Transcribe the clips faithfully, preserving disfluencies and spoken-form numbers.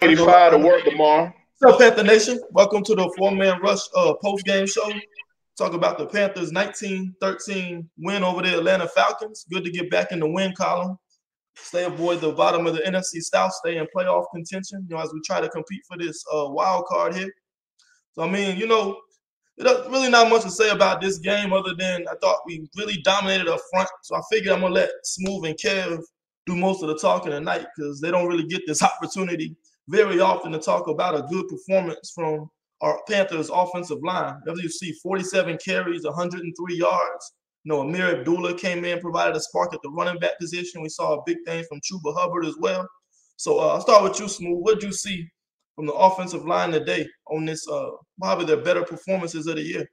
eighty-five to work tomorrow. What's up, Panther Nation? Welcome to the four-man rush uh, post-game show. Talk about the Panthers' nineteen thirteen win over the Atlanta Falcons. Good to get back in the win column. Stay avoid the bottom of the N F C South. Stay in playoff contention, you know, as we try to compete for this uh, wild card here. So, I mean, you know, there's really not much to say about this game other than I thought we really dominated up front. So I figured I'm going to let Smooth and Kev do most of the talking tonight because they don't really get this opportunity very often to talk about a good performance from our Panthers offensive line. As you see, forty-seven carries, one hundred three yards. You know, Amir Abdullah came in, provided a spark at the running back position. We saw a big thing from Chuba Hubbard as well. So uh, I'll start with you, Smooth. What did you see from the offensive line today on this, uh, probably their better performances of the year?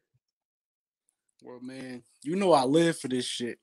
Well, man, you know I live for this shit.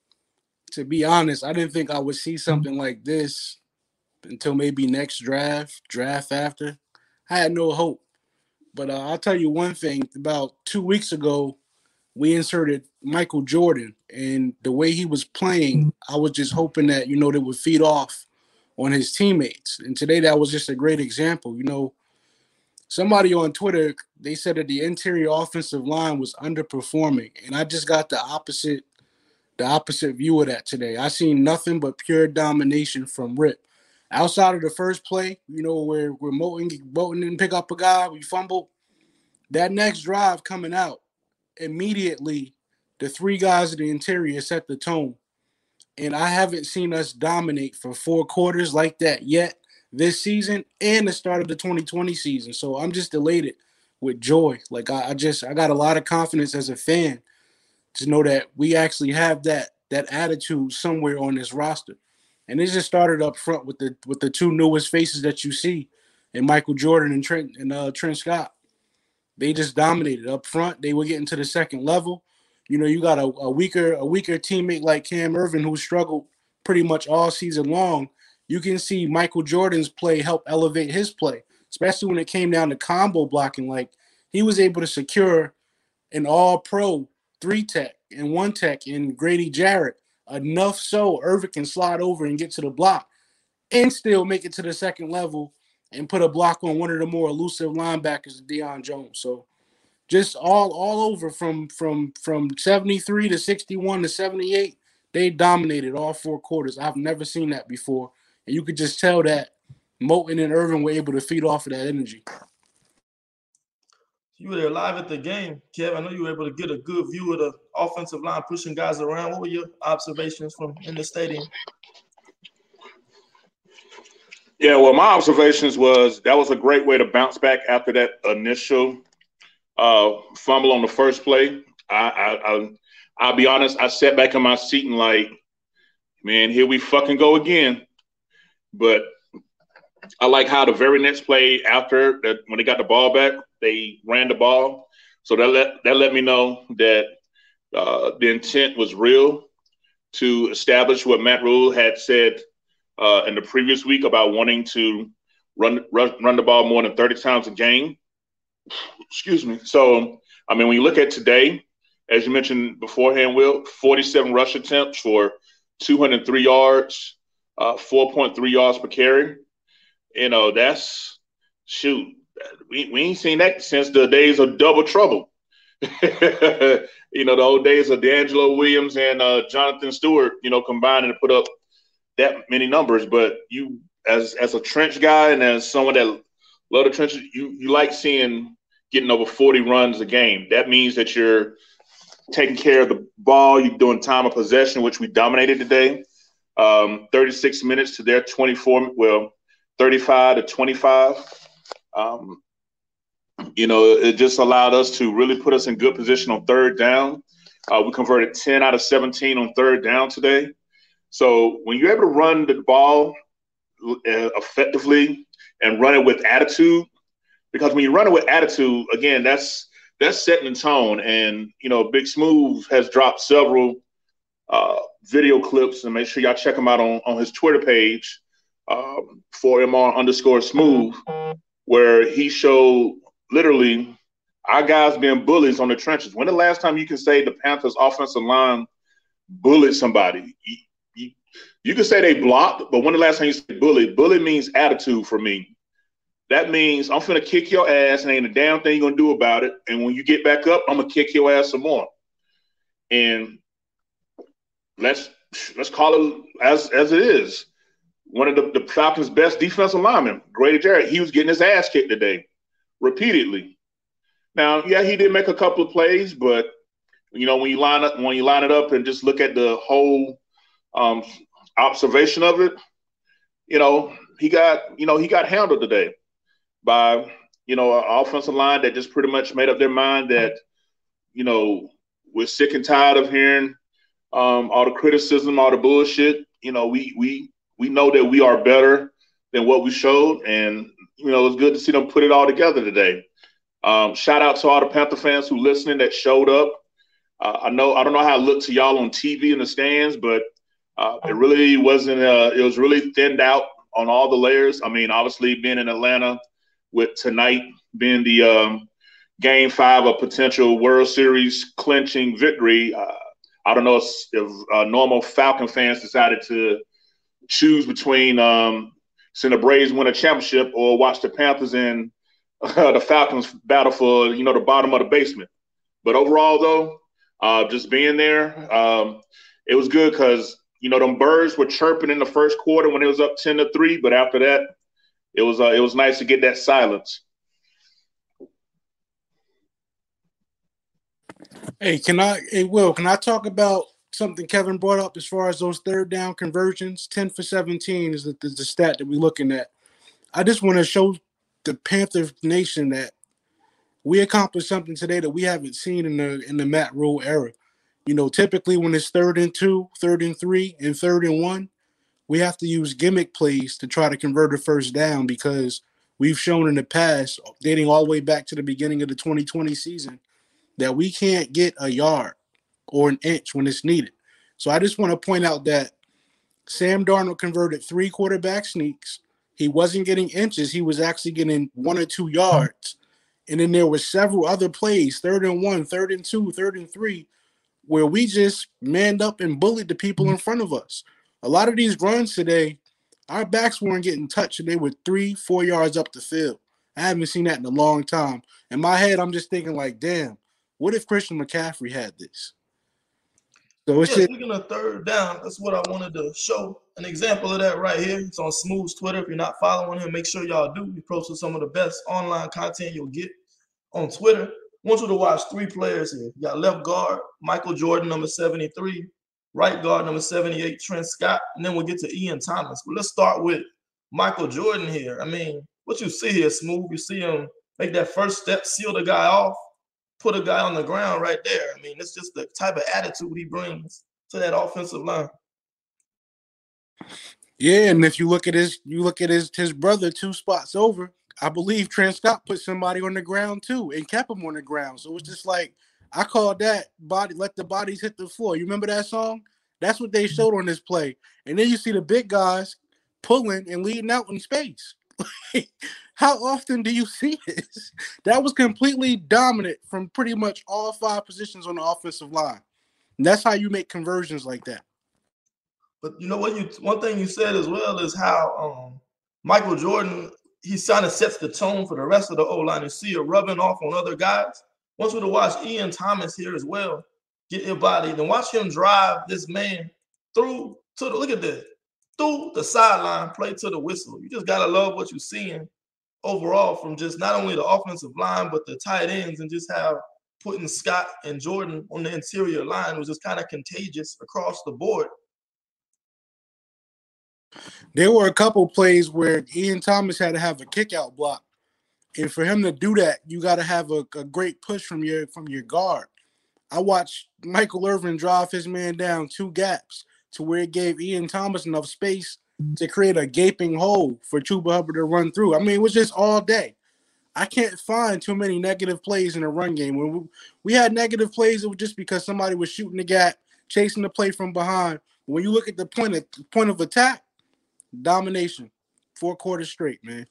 To be honest, I didn't think I would see something like this until maybe next draft, draft after. I had no hope. But uh, I'll tell you one thing. About two weeks ago, we inserted Michael Jordan. And the way he was playing, I was just hoping that, you know, they would feed off on his teammates. And today that was just a great example. You know, somebody on Twitter, they said that the interior offensive line was underperforming. And I just got the opposite, the opposite view of that today. I seen nothing but pure domination from Rip. Outside of the first play, you know, where, where Moton, Moton didn't pick up a guy, we fumbled. That next drive coming out, immediately the three guys in the interior set the tone. And I haven't seen us dominate for four quarters like that yet this season and the start of the twenty twenty season. So I'm just elated with joy. Like I, I just I got a lot of confidence as a fan to know that we actually have that that attitude somewhere on this roster. And it just started up front with the with the two newest faces that you see in Michael Jordan and Trent and uh, Trent Scott. They just dominated up front. They were getting to the second level. You know, you got a, a weaker a weaker teammate like Cam Irvin who struggled pretty much all season long. You can see Michael Jordan's play help elevate his play, especially when it came down to combo blocking. Like he was able to secure an all-pro three tech and one tech in Grady Jarrett, enough so Irvin can slide over and get to the block and still make it to the second level and put a block on one of the more elusive linebackers, Deion Jones. So just all all over from from from seventy-three to sixty-one to seventy-eight, they dominated all four quarters. I've never seen that before. And you could just tell that Moton and Irvin were able to feed off of that energy. You were there live at the game, Kev. I know you were able to get a good view of the offensive line pushing guys around. What were your observations from in the stadium? Yeah, well, my observations was that was a great way to bounce back after that initial uh, fumble on the first play. I, I, I, I'll be honest, I sat back in my seat and like, man, here we fucking go again. But I like how the very next play after that, when they got the ball back, they ran the ball. So that let that let me know that uh, the intent was real to establish what Matt Rule had said uh, in the previous week about wanting to run, run run the ball more than thirty times a game. Excuse me. So, I mean, when you look at today, as you mentioned beforehand, Will, forty-seven rush attempts for two hundred three yards, uh, four point three yards per carry. You know, that's shoot. We, we ain't seen that since the days of Double Trouble. You know, the old days of D'Angelo Williams and uh, Jonathan Stewart, you know, combining to put up that many numbers. But you, as as a trench guy and as someone that love the trenches, you, you like seeing getting over forty runs a game. That means that you're taking care of the ball. You're doing time of possession, which we dominated today. Um, thirty-six minutes to their twenty-four, well, thirty-five to twenty-five. Um, you know, it just allowed us to really put us in good position on third down. Uh, we converted ten out of seventeen on third down today. So when you're able to run the ball uh, effectively and run it with attitude, because when you run it with attitude, again, that's that's setting the tone. And, you know, Big Smooth has dropped several uh, video clips, and make sure y'all check him out on, on his Twitter page, um, for M R underscore Smooth, where he showed literally our guys being bullies on the trenches. When the last time you can say the Panthers offensive line bullied somebody? You, you, you can say they blocked, but when the last time you say bully? Bully means attitude for me. that means I'm finna kick your ass and ain't a damn thing you're gonna do about it. And when you get back up, I'm gonna kick your ass some more. And let's let's call it as as it is. One of the, the Falcons' best defensive linemen, Grady Jarrett, he was getting his ass kicked today, repeatedly. Now, yeah, he did make a couple of plays, but you know, when you line up when you line it up and just look at the whole um, observation of it, you know, he got you know he got handled today by you know an offensive line that just pretty much made up their mind that you know we're sick and tired of hearing um, all the criticism, all the bullshit. You know, we we we know that we are better than what we showed, and you know it's good to see them put it all together today. Um, shout out to all the Panther fans who listening that showed up. Uh, I know I don't know how it looked to y'all on T V in the stands, but uh, it really wasn't. Uh, it was really thinned out on all the layers. I mean, obviously being in Atlanta with tonight being the um, game five of potential World Series clinching victory. Uh, I don't know if, if uh, normal Falcon fans decided to choose between um, seeing the Braves win a championship or watch the Panthers and uh, the Falcons battle for you know the bottom of the basement. But overall, though. Uh, just being there, um, it was good because, you know, them birds were chirping in the first quarter when it was up ten to three. But after that, it was uh, it was nice to get that silence. Hey, can I, hey, Will, can I talk about something Kevin brought up as far as those third down conversions? ten for seventeen is the, is the stat that we're looking at. I just want to show the Panther Nation that we accomplished something today that we haven't seen in the in the Matt Rule era. You know, typically when it's third and two, third and three, and third and one, we have to use gimmick plays to try to convert a first down because we've shown in the past, dating all the way back to the beginning of the twenty twenty season, that we can't get a yard or an inch when it's needed. So I just want to point out that Sam Darnold converted three quarterback sneaks. He wasn't getting inches. He was actually getting one or two yards. And then there were several other plays, third and one, third and two, third and three, where we just manned up and bullied the people in front of us. A lot of these runs today, our backs weren't getting touched, and they were three, four yards up the field. I haven't seen that in a long time. In my head, I'm just thinking like, damn, what if Christian McCaffrey had this? So it's yeah, speaking of third down, that's what I wanted to show. An example of that right here. It's on Smooth's Twitter. If you're not following him, make sure y'all do. He posted some of the best online content you'll get on Twitter. I want you to watch three players here. You got left guard, Michael Jordan, number seventy-three. Right guard, number seventy-eight, Trent Scott. And then we'll get to Ian Thomas. But let's start with Michael Jordan here. I mean, what you see here, Smooth, you see him make that first step, seal the guy off, put a guy on the ground right there. I mean, it's just the type of attitude he brings to that offensive line. Yeah, and if you look at his, you look at his his brother two spots over, I believe Trent Scott put somebody on the ground too and kept him on the ground. So it's just like, I call that body, let the bodies hit the floor. You remember that song? That's what they showed on this play. And then you see the big guys pulling and leading out in space. How often do you see this? That was completely dominant from pretty much all five positions on the offensive line. And that's how you make conversions like that. But you know what? You one thing you said as well is how um, Michael Jordan, he kind of sets the tone for the rest of the O-line. You see it rubbing off on other guys. I want you to watch Ian Thomas here as well. Get your body. Then watch him drive this man through to the, look at this, through the sideline, play to the whistle. You just got to love what you're seeing overall from just not only the offensive line, but the tight ends, and just how putting Scott and Jordan on the interior line was just kind of contagious across the board. There were a couple plays where Ian Thomas had to have a kick-out block. And for him to do that, you got to have a, a great push from your from your guard. I watched Michael Irvin drive his man down two gaps to where it gave Ian Thomas enough space to create a gaping hole for Chuba Hubbard to run through. I mean, it was just all day. I can't find too many negative plays in a run game. When we, we had negative plays, it was just because somebody was shooting the gap, chasing the play from behind. When you look at the point of, point of attack, domination, four quarters straight, man.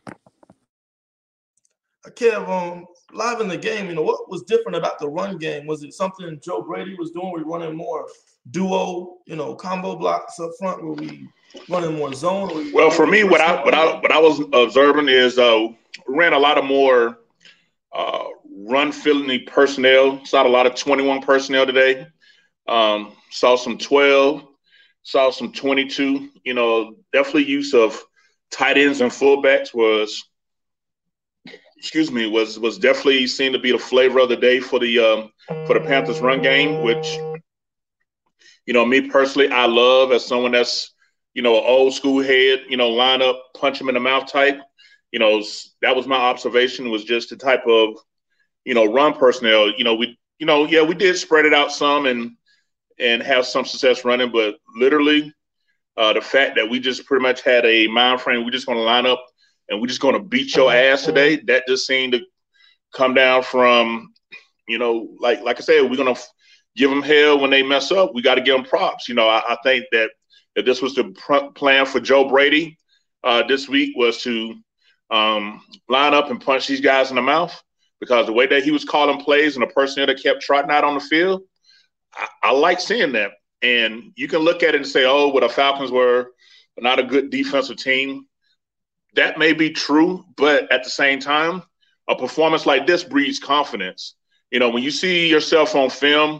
Kev, um, live in the game, you know, what was different about the run game? Was it something Joe Brady was doing? We running more duo, you know, combo blocks up front? Were we running more zone? Well, for me, what I what I what I was observing is uh, ran a lot of more uh, run filling personnel. Saw a lot of twenty-one personnel today. Um, saw some twelve. Saw some twenty-two. You know, definitely use of tight ends and fullbacks was, excuse me, was was definitely seen to be the flavor of the day for the um, for the Panthers run game, which, you know, me personally, I love as someone that's, you know, an old school head, you know, line up, punch him in the mouth type. You know, that was my observation, was just the type of, you know, run personnel. You know, we, you know, yeah, we did spread it out some and and have some success running, but literally uh, the fact that we just pretty much had a mind frame, we're just going to line up and we're just going to beat your ass today. That just seemed to come down from, you know, like like I said, we're going to give them hell when they mess up. We got to give them props. You know, I, I think that if this was the pr- plan for Joe Brady uh, this week, was to um, line up and punch these guys in the mouth, because the way that he was calling plays and the personnel that kept trotting out on the field, I, I like seeing that. And you can look at it and say, oh, well, the Falcons were not a good defensive team. That may be true, but at the same time, a performance like this breeds confidence. You know, when you see yourself on film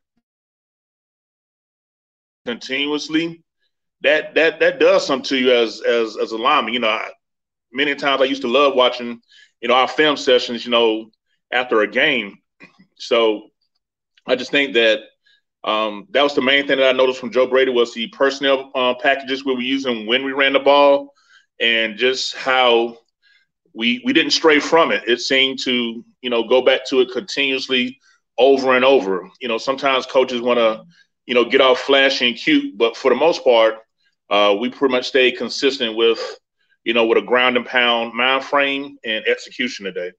continuously, that that that does something to you as as as a lineman. You know, I, many times I used to love watching, you know, our film sessions, you know, after a game. So I just think that um, that was the main thing that I noticed from Joe Brady, was the personnel uh, packages we were using when we ran the ball, and just how we we didn't stray from it. It seemed to, you know, go back to it continuously over and over. You know, sometimes coaches want to, you know, get off flashy and cute, but for the most part, uh, we pretty much stayed consistent with, you know, with a ground and pound mind frame and execution today.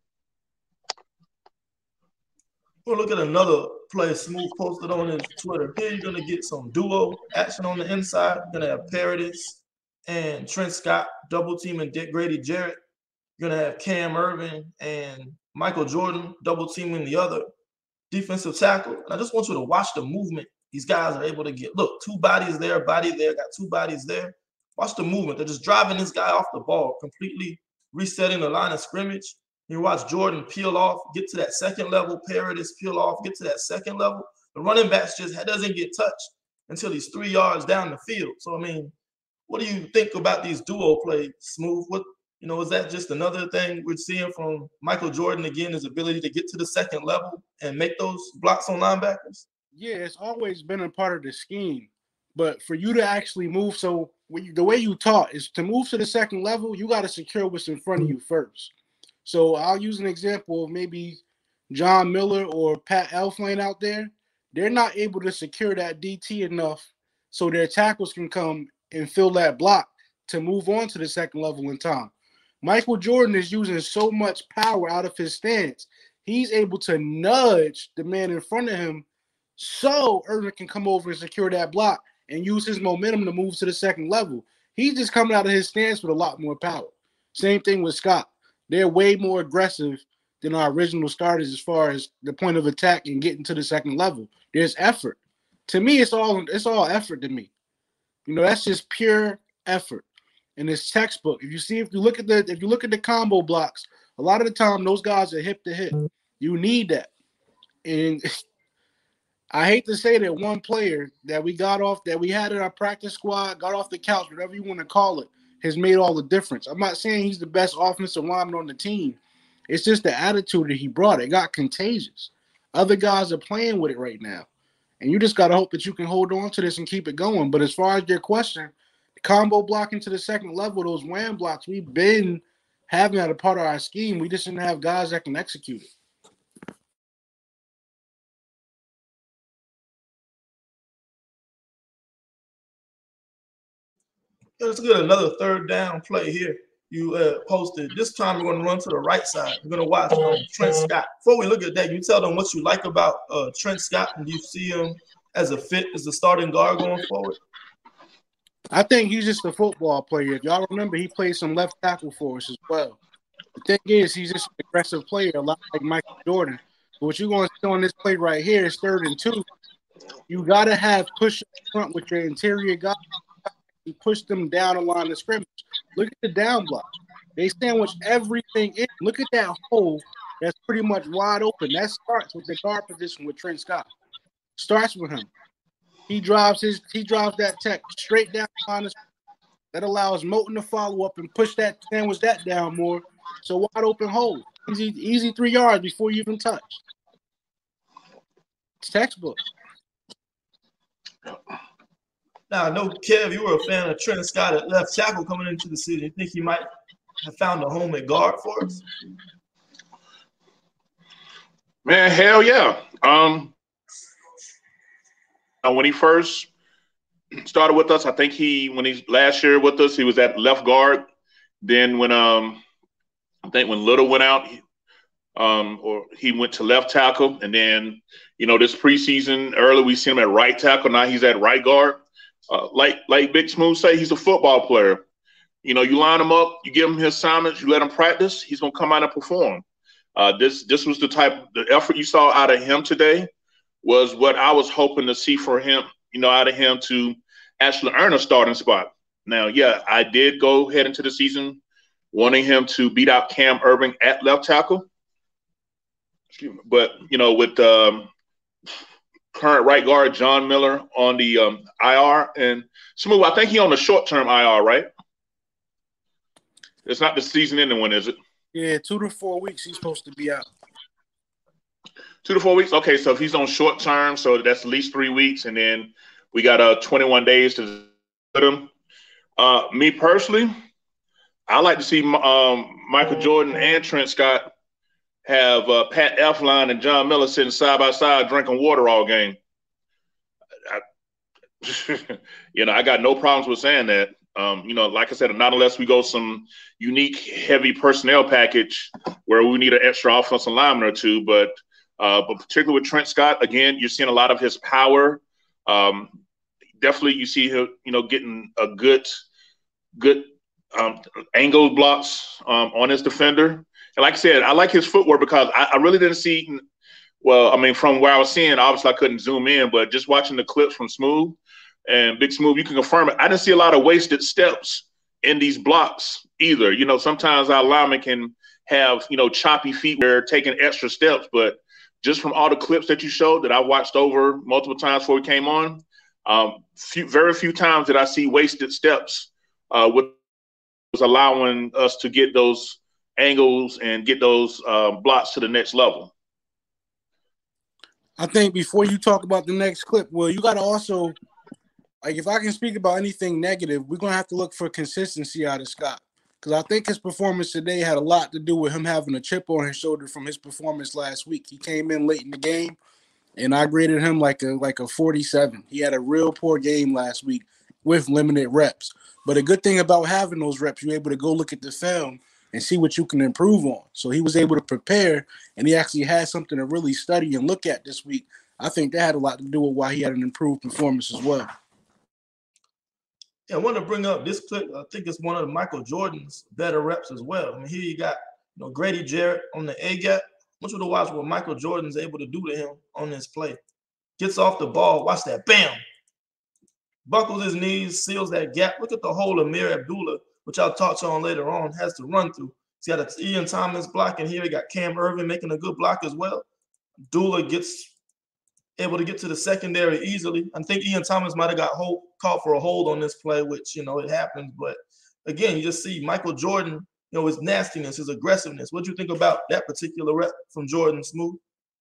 We'll look at another play Smooth posted on his Twitter. Here you're going to get some duo action on the inside. You're going to have Paradis and Trent Scott double teaming Dick Grady Jarrett. You're going to have Cam Irvin and Michael Jordan double teaming the other defensive tackle. And I just want you to watch the movement these guys are able to get. Look, two bodies there, body there, got two bodies there. Watch the movement. They're just driving this guy off the ball, completely resetting the line of scrimmage. You watch Jordan peel off, get to that second level, Paradis peel off, get to that second level. The running backs just doesn't get touched until he's three yards down the field. So, I mean, what do you think about these duo plays, Smooth? What, you know, is that just another thing we're seeing from Michael Jordan again, his ability to get to the second level and make those blocks on linebackers? Yeah, it's always been a part of the scheme. But for you to actually move, so when you, the way you taught is to move to the second level, you got to secure what's in front of you first. So I'll use an example of maybe John Miller or Pat Elflein out there. They're not able to secure that D T enough so their tackles can come and fill that block to move on to the second level in time. Michael Jordan is using so much power out of his stance. He's able to nudge the man in front of him so Irvin can come over and secure that block and use his momentum to move to the second level. He's just coming out of his stance with a lot more power. Same thing with Scott. They're way more aggressive than our original starters as far as the point of attack and getting to the second level. There's effort. To me, it's all it's all effort to me. You know, that's just pure effort. And it's textbook. If you see, if you look at the if you look at the combo blocks, a lot of the time those guys are hip to hip. You need that. And I hate to say that one player that we got off, that we had in our practice squad, got off the couch, whatever you want to call it, has made all the difference. I'm not saying he's the best offensive lineman on the team. It's just the attitude that he brought. It got contagious. Other guys are playing with it right now. And you just got to hope that you can hold on to this and keep it going. But as far as your question, the combo blocking to the second level, those wham blocks, we've been having that a part of our scheme. We just didn't have guys that can execute it. Let's get another third down play here. You uh, posted. This time we're going to run to the right side. We're going to watch um, Trent Scott. Before we look at that, you tell them what you like about uh, Trent Scott, and do you see him as a fit as a starting guard going forward? I think he's just a football player. If y'all remember, he played some left tackle for us as well. The thing is, he's just an aggressive player, a lot like Michael Jordan. But what you're going to see on this play right here is third and two. You got to have push up front with your interior guys. You push them down the line of scrimmage. Look at the down block. They sandwich everything in. Look at that hole that's pretty much wide open. That starts with the guard position with Trent Scott. Starts with him. He drives his he drives that tech straight down on his. That allows Moten to follow up and push that sandwich that down more. So wide open hole. Easy, easy three yards before you even touch. It's textbook. Now, I know, Kev, you were a fan of Trent Scott at left tackle coming into the season. You think he might have found a home at guard for us? Man, hell yeah. Um, when he first started with us, I think he, when he last year with us, he was at left guard. Then when um, I think when Little went out, um, or he went to left tackle, and then you know this preseason early we seen him at right tackle. Now he's at right guard. Uh, like like Big Smooth say, he's a football player. You know, you line him up, you give him his assignments, you let him practice, he's gonna come out and perform. Uh, this this was the type the effort you saw out of him today was what I was hoping to see for him. You know, out of him to actually earn a starting spot. Now, yeah, I did go ahead into the season wanting him to beat out Cam Irving at left tackle. Excuse me. But you know, with um, current right guard John Miller on the um, I R and Smooth, I think he on the short term I R, right? It's not the season ending one, is it? Yeah, two to four weeks he's supposed to be out. Two to four weeks. Okay, so if he's on short term, so that's at least three weeks, and then we got uh twenty-one days to put him. Uh, me personally, I like to see um, Michael Jordan and Trent Scott have uh, Pat Elflein and John Miller sitting side by side drinking water all game. I, you know, I got no problems with saying that. Um, you know, like I said, not unless we go some unique, heavy personnel package where we need an extra offensive lineman or two. But, uh, but particularly with Trent Scott, again, you're seeing a lot of his power. Um, definitely, you see him, you know, getting a good, good um, angle blocks um, on his defender. And like I said, I like his footwork because I, I really didn't see. Well, I mean, from where I was seeing, obviously I couldn't zoom in, but just watching the clips from Smooth and Big Smooth, you can confirm it. I didn't see a lot of wasted steps in these blocks either. You know, sometimes our linemen can have, you know, choppy feet where they're taking extra steps, but just from all the clips that you showed that I watched over multiple times before we came on, um, few, very few times did I see wasted steps, uh, which was allowing us to get those angles and get those uh, blocks to the next level. I think before you talk about the next clip, well, you got to also, like, if I can speak about anything negative, we're going to have to look for consistency out of Scott. Because I think his performance today had a lot to do with him having a chip on his shoulder from his performance last week. He came in late in the game, and I graded him like a like a forty-seven. He had a real poor game last week with limited reps. But a good thing about having those reps, you're able to go look at the film and see what you can improve on. So he was able to prepare, and he actually had something to really study and look at this week. I think that had a lot to do with why he had an improved performance as well. Yeah, I want to bring up this clip. I think it's one of Michael Jordan's better reps as well. I mean, here you got, you know, Grady Jarrett on the A-gap. I want you to watch what Michael Jordan's able to do to him on this play. Gets off the ball. Watch that. Bam. Buckles his knees, seals that gap. Look at the hole Amir Abdullah, which I'll touch on later on, has to run through. He's got a Ian Thomas block, and here he got Cam Irving making a good block as well. Abdullah gets able to get to the secondary easily. I think Ian Thomas might have got hold, called for a hold on this play, which, you know, it happens. But, again, you just see Michael Jordan, you know, his nastiness, his aggressiveness. What do you think about that particular rep from Jordan, Smooth?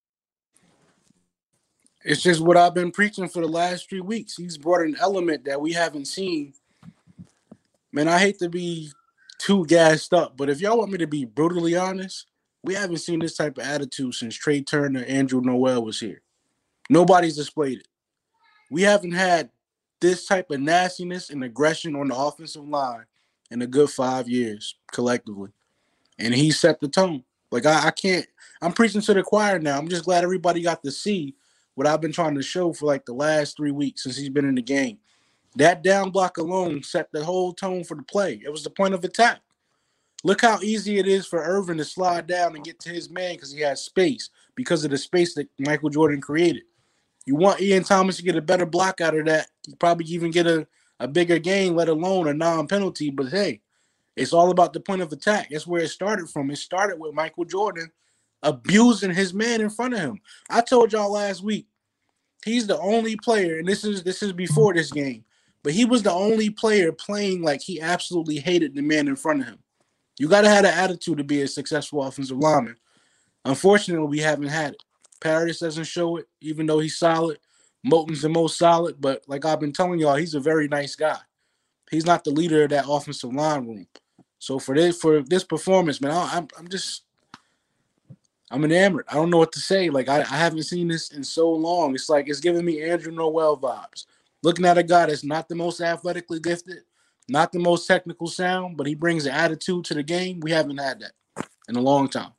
It's just what I've been preaching for the last three weeks. He's brought an element that we haven't seen. Man, I hate to be too gassed up, but if y'all want me to be brutally honest, we haven't seen this type of attitude since Trey Turner, Andrew Noel was here. Nobody's displayed it. We haven't had this type of nastiness and aggression on the offensive line in a good five years collectively. And he set the tone. Like, I, I can't – I'm preaching to the choir now. I'm just glad everybody got to see what I've been trying to show for, like, the last three weeks since he's been in the game. That down block alone set the whole tone for the play. It was the point of attack. Look how easy it is for Irvin to slide down and get to his man because he has space, because of the space that Michael Jordan created. You want Ian Thomas to get a better block out of that. You probably even get a, a bigger gain, let alone a non-penalty. But, hey, It's all about the point of attack. That's where it started from. It started with Michael Jordan abusing his man in front of him. I told y'all last week, he's the only player, and this is this is before this game, but he was the only player playing like he absolutely hated the man in front of him. You got to have an attitude to be a successful offensive lineman. Unfortunately, we haven't had it. Paradis doesn't show it, even though he's solid. Moton's the most solid, but like I've been telling y'all, he's a very nice guy. He's not the leader of that offensive line room. So for this for this performance, man, I, I'm I'm just I'm enamored. I don't know what to say. Like I, I haven't seen this in so long. It's like it's giving me Andrew Noel vibes. Looking at a guy that's not the most athletically gifted, not the most technical sound, but he brings an attitude to the game. We haven't had that in a long time.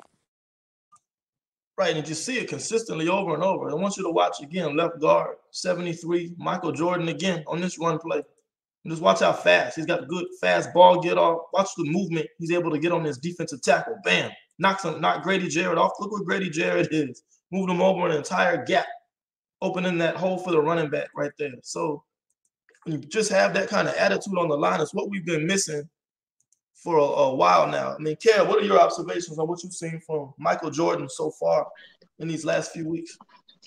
Right, and you see it consistently over and over. I want you to watch again, left guard, seventy-three, Michael Jordan again on this run play. And just watch how fast. He's got a good fast ball get off. Watch the movement. He's able to get on this defensive tackle. Bam. Knocks him, knock Grady Jarrett off. Look where Grady Jarrett is. Moved him over an entire gap, opening that hole for the running back right there. So you just have that kind of attitude on the line. It's what we've been missing for a, a while now. I mean, Kev, what are your observations on what you've seen from Michael Jordan so far in these last few weeks?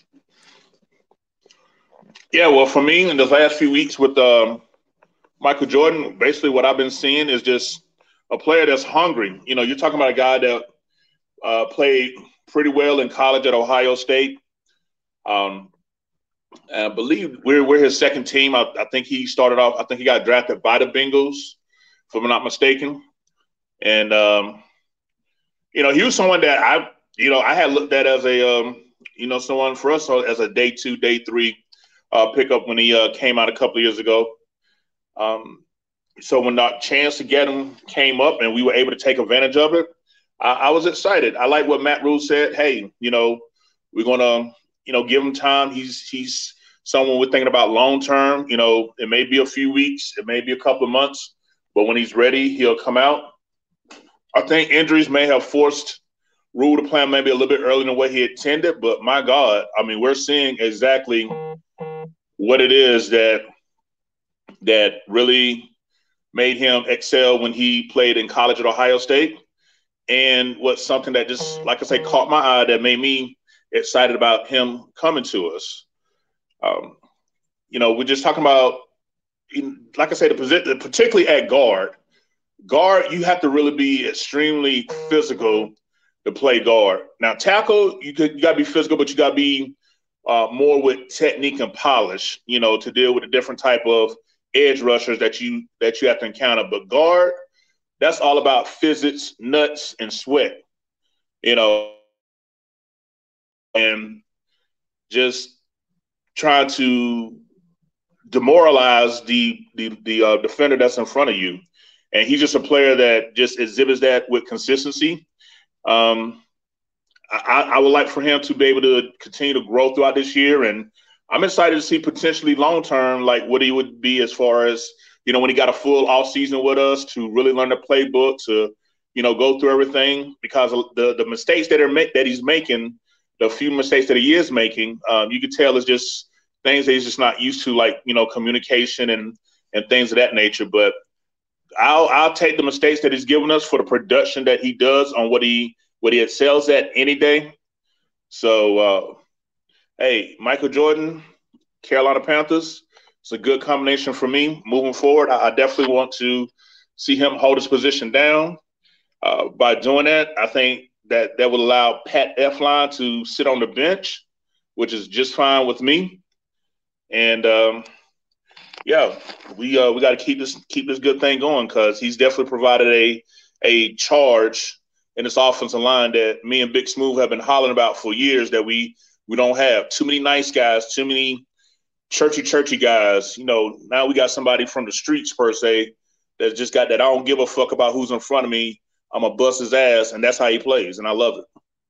Yeah, well, for me, in the last few weeks with um, Michael Jordan, basically what I've been seeing is just a player that's hungry. You know, you're talking about a guy that uh, played pretty well in college at Ohio State. Um, I believe we're we're his second team. I, I think he started off. I think he got drafted by the Bengals, if I'm not mistaken. And um, you know, he was someone that I, you know, I had looked at as a, um, you know, someone for us as a day two, day three uh, pickup when he uh, came out a couple of years ago. Um, so when the chance to get him came up and we were able to take advantage of it, I, I was excited. I like what Matt Rule said. Hey, you know, we're gonna, you know, give him time. He's he's someone we're thinking about long term. You know, it may be a few weeks, it may be a couple of months, but when he's ready, he'll come out. I think injuries may have forced Rule to play maybe a little bit earlier than what he intended, but my God, I mean, we're seeing exactly what it is that that really made him excel when he played in college at Ohio State, and what's something that just, like I say, caught my eye that made me excited about him coming to us. Um, you know, we're just talking about, like I say, the position, particularly at guard. Guard, you have to really be extremely physical to play guard. Now, tackle, you could you got to be physical, but you got to be uh, more with technique and polish, you know, to deal with the different type of edge rushers that you that you have to encounter. But guard, that's all about physics, nuts, and sweat, you know, and just trying to demoralize the the the uh, defender that's in front of you. And he's just a player that just exhibits that with consistency. Um, I, I would like for him to be able to continue to grow throughout this year. And I'm excited to see potentially long-term, like what he would be as far as, you know, when he got a full off season with us to really learn the playbook, to, you know, go through everything, because the, the mistakes that are make, that he's making, the few mistakes that he is making, um, you can tell it's just things that he's just not used to, like, you know, communication and, and things of that nature. But I'll I'll take the mistakes that he's given us for the production that he does on what he what he excels at any day. So, uh, hey, Michael Jordan, Carolina Panthers, it's a good combination for me moving forward. I, I definitely want to see him hold his position down. Uh, by doing that, I think that that will allow Pat Elflein to sit on the bench, which is just fine with me. And um, yeah, we uh, we got to keep this keep this good thing going, because he's definitely provided a a charge in this offensive line that me and Big Smooth have been hollering about for years, that we we don't have. Too many nice guys, too many churchy churchy guys. You know, now we got somebody from the streets per se that's just got that I don't give a fuck about who's in front of me. I'm gonna bust his ass, and that's how he plays, and I love it.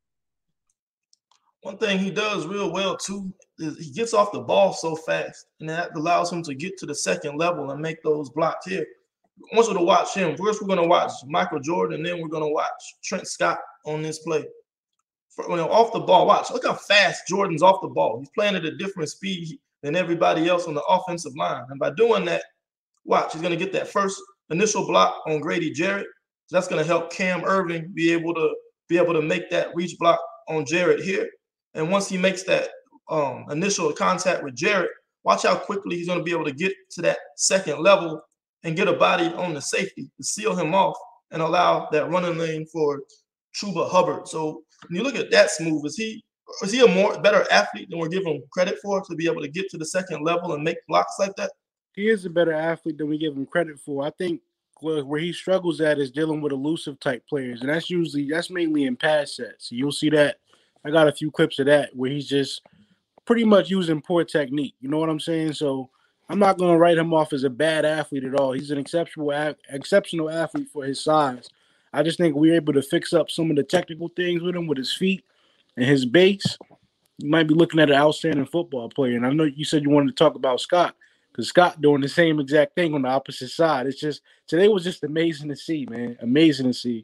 One thing he does real well too is he gets off the ball so fast, and that allows him to get to the second level and make those blocks here. I want you to watch him. First, we're going to watch Michael Jordan, and then we're going to watch Trent Scott on this play. For, you know, off the ball, watch. Look how fast Jordan's off the ball. He's playing at a different speed than everybody else on the offensive line. And by doing that, watch, he's going to get that first initial block on Grady Jarrett. So that's going to help Cam Irving be able to be able to make that reach block on Jarrett here. And once he makes that um, initial contact with Jarrett, watch how quickly he's going to be able to get to that second level and get a body on the safety to seal him off and allow that running lane for Chuba Hubbard. So when you look at that move, is he is he a more better athlete than we're giving him credit for to be able to get to the second level and make blocks like that? He is a better athlete than we give him credit for. I think where he struggles at is dealing with elusive type players, and that's usually that's mainly in pass sets. You'll see that. I got a few clips of that where he's just pretty much using poor technique. You know what I'm saying? So I'm not going to write him off as a bad athlete at all. He's an exceptional exceptional athlete for his size. I just think we're able to fix up some of the technical things with him with his feet and his base. You might be looking at an outstanding football player. And I know you said you wanted to talk about Scott, because Scott doing the same exact thing on the opposite side. It's just today was just amazing to see, man. Amazing to see.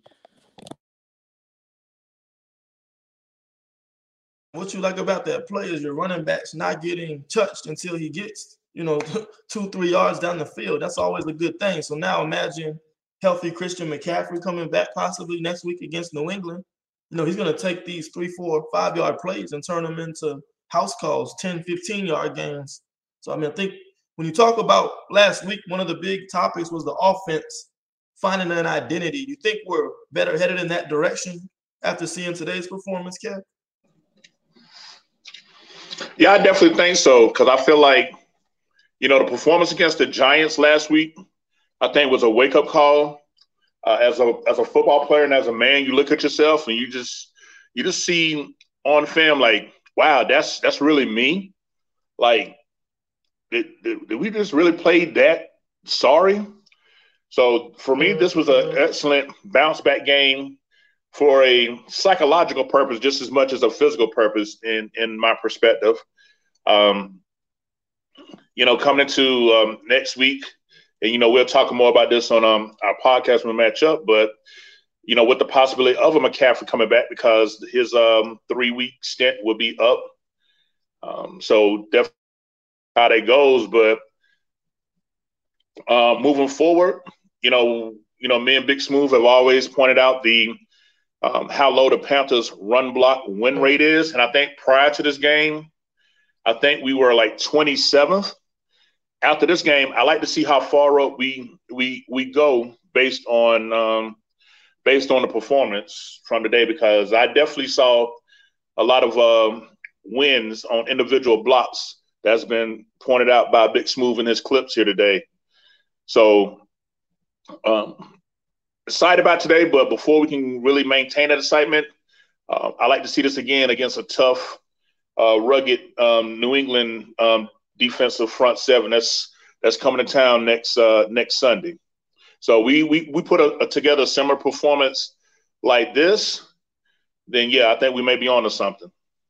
What you like about that play is your running back's not getting touched until he gets, you know, two, three yards down the field. That's always a good thing. So now imagine healthy Christian McCaffrey coming back possibly next week against New England. You know, he's going to take these three, four, five-yard plays and turn them into house calls, ten, fifteen-yard gains. So, I mean, I think when you talk about last week, one of the big topics was the offense finding an identity. You think we're better headed in that direction after seeing today's performance, Kev? Yeah, I definitely think so, because I feel like, you know, the performance against the Giants last week, I think was a wake-up call. Uh, as a as a football player and as a man, you look at yourself and you just you just see on film like, wow, that's that's really me. Like, did, did, did we just really play that sorry? So for me, this was an excellent bounce back game for a psychological purpose just as much as a physical purpose in, in my perspective. Um, you know, coming into um, next week, and, you know, we'll talk more about this on um, our podcast when we match up, but, you know, with the possibility of a McCaffrey coming back because his um, three-week stint will be up. Um, so definitely how that goes. But uh, moving forward, you know, you know, me and Big Smooth have always pointed out the Um, how low the Panthers' run block win rate is. And I think prior to this game, I think we were like twenty-seventh. After this game, I like to see how far up we we we go based on um, based on the performance from today, because I definitely saw a lot of um, wins on individual blocks that's been pointed out by Big Smooth in his clips here today. So um excited about today, but before we can really maintain that excitement, uh, I like to see this again against a tough, uh, rugged um, New England um, defensive front seven that's that's coming to town next uh, next Sunday. So we we we put a, a together a similar performance like this, then yeah, I think we may be on to something.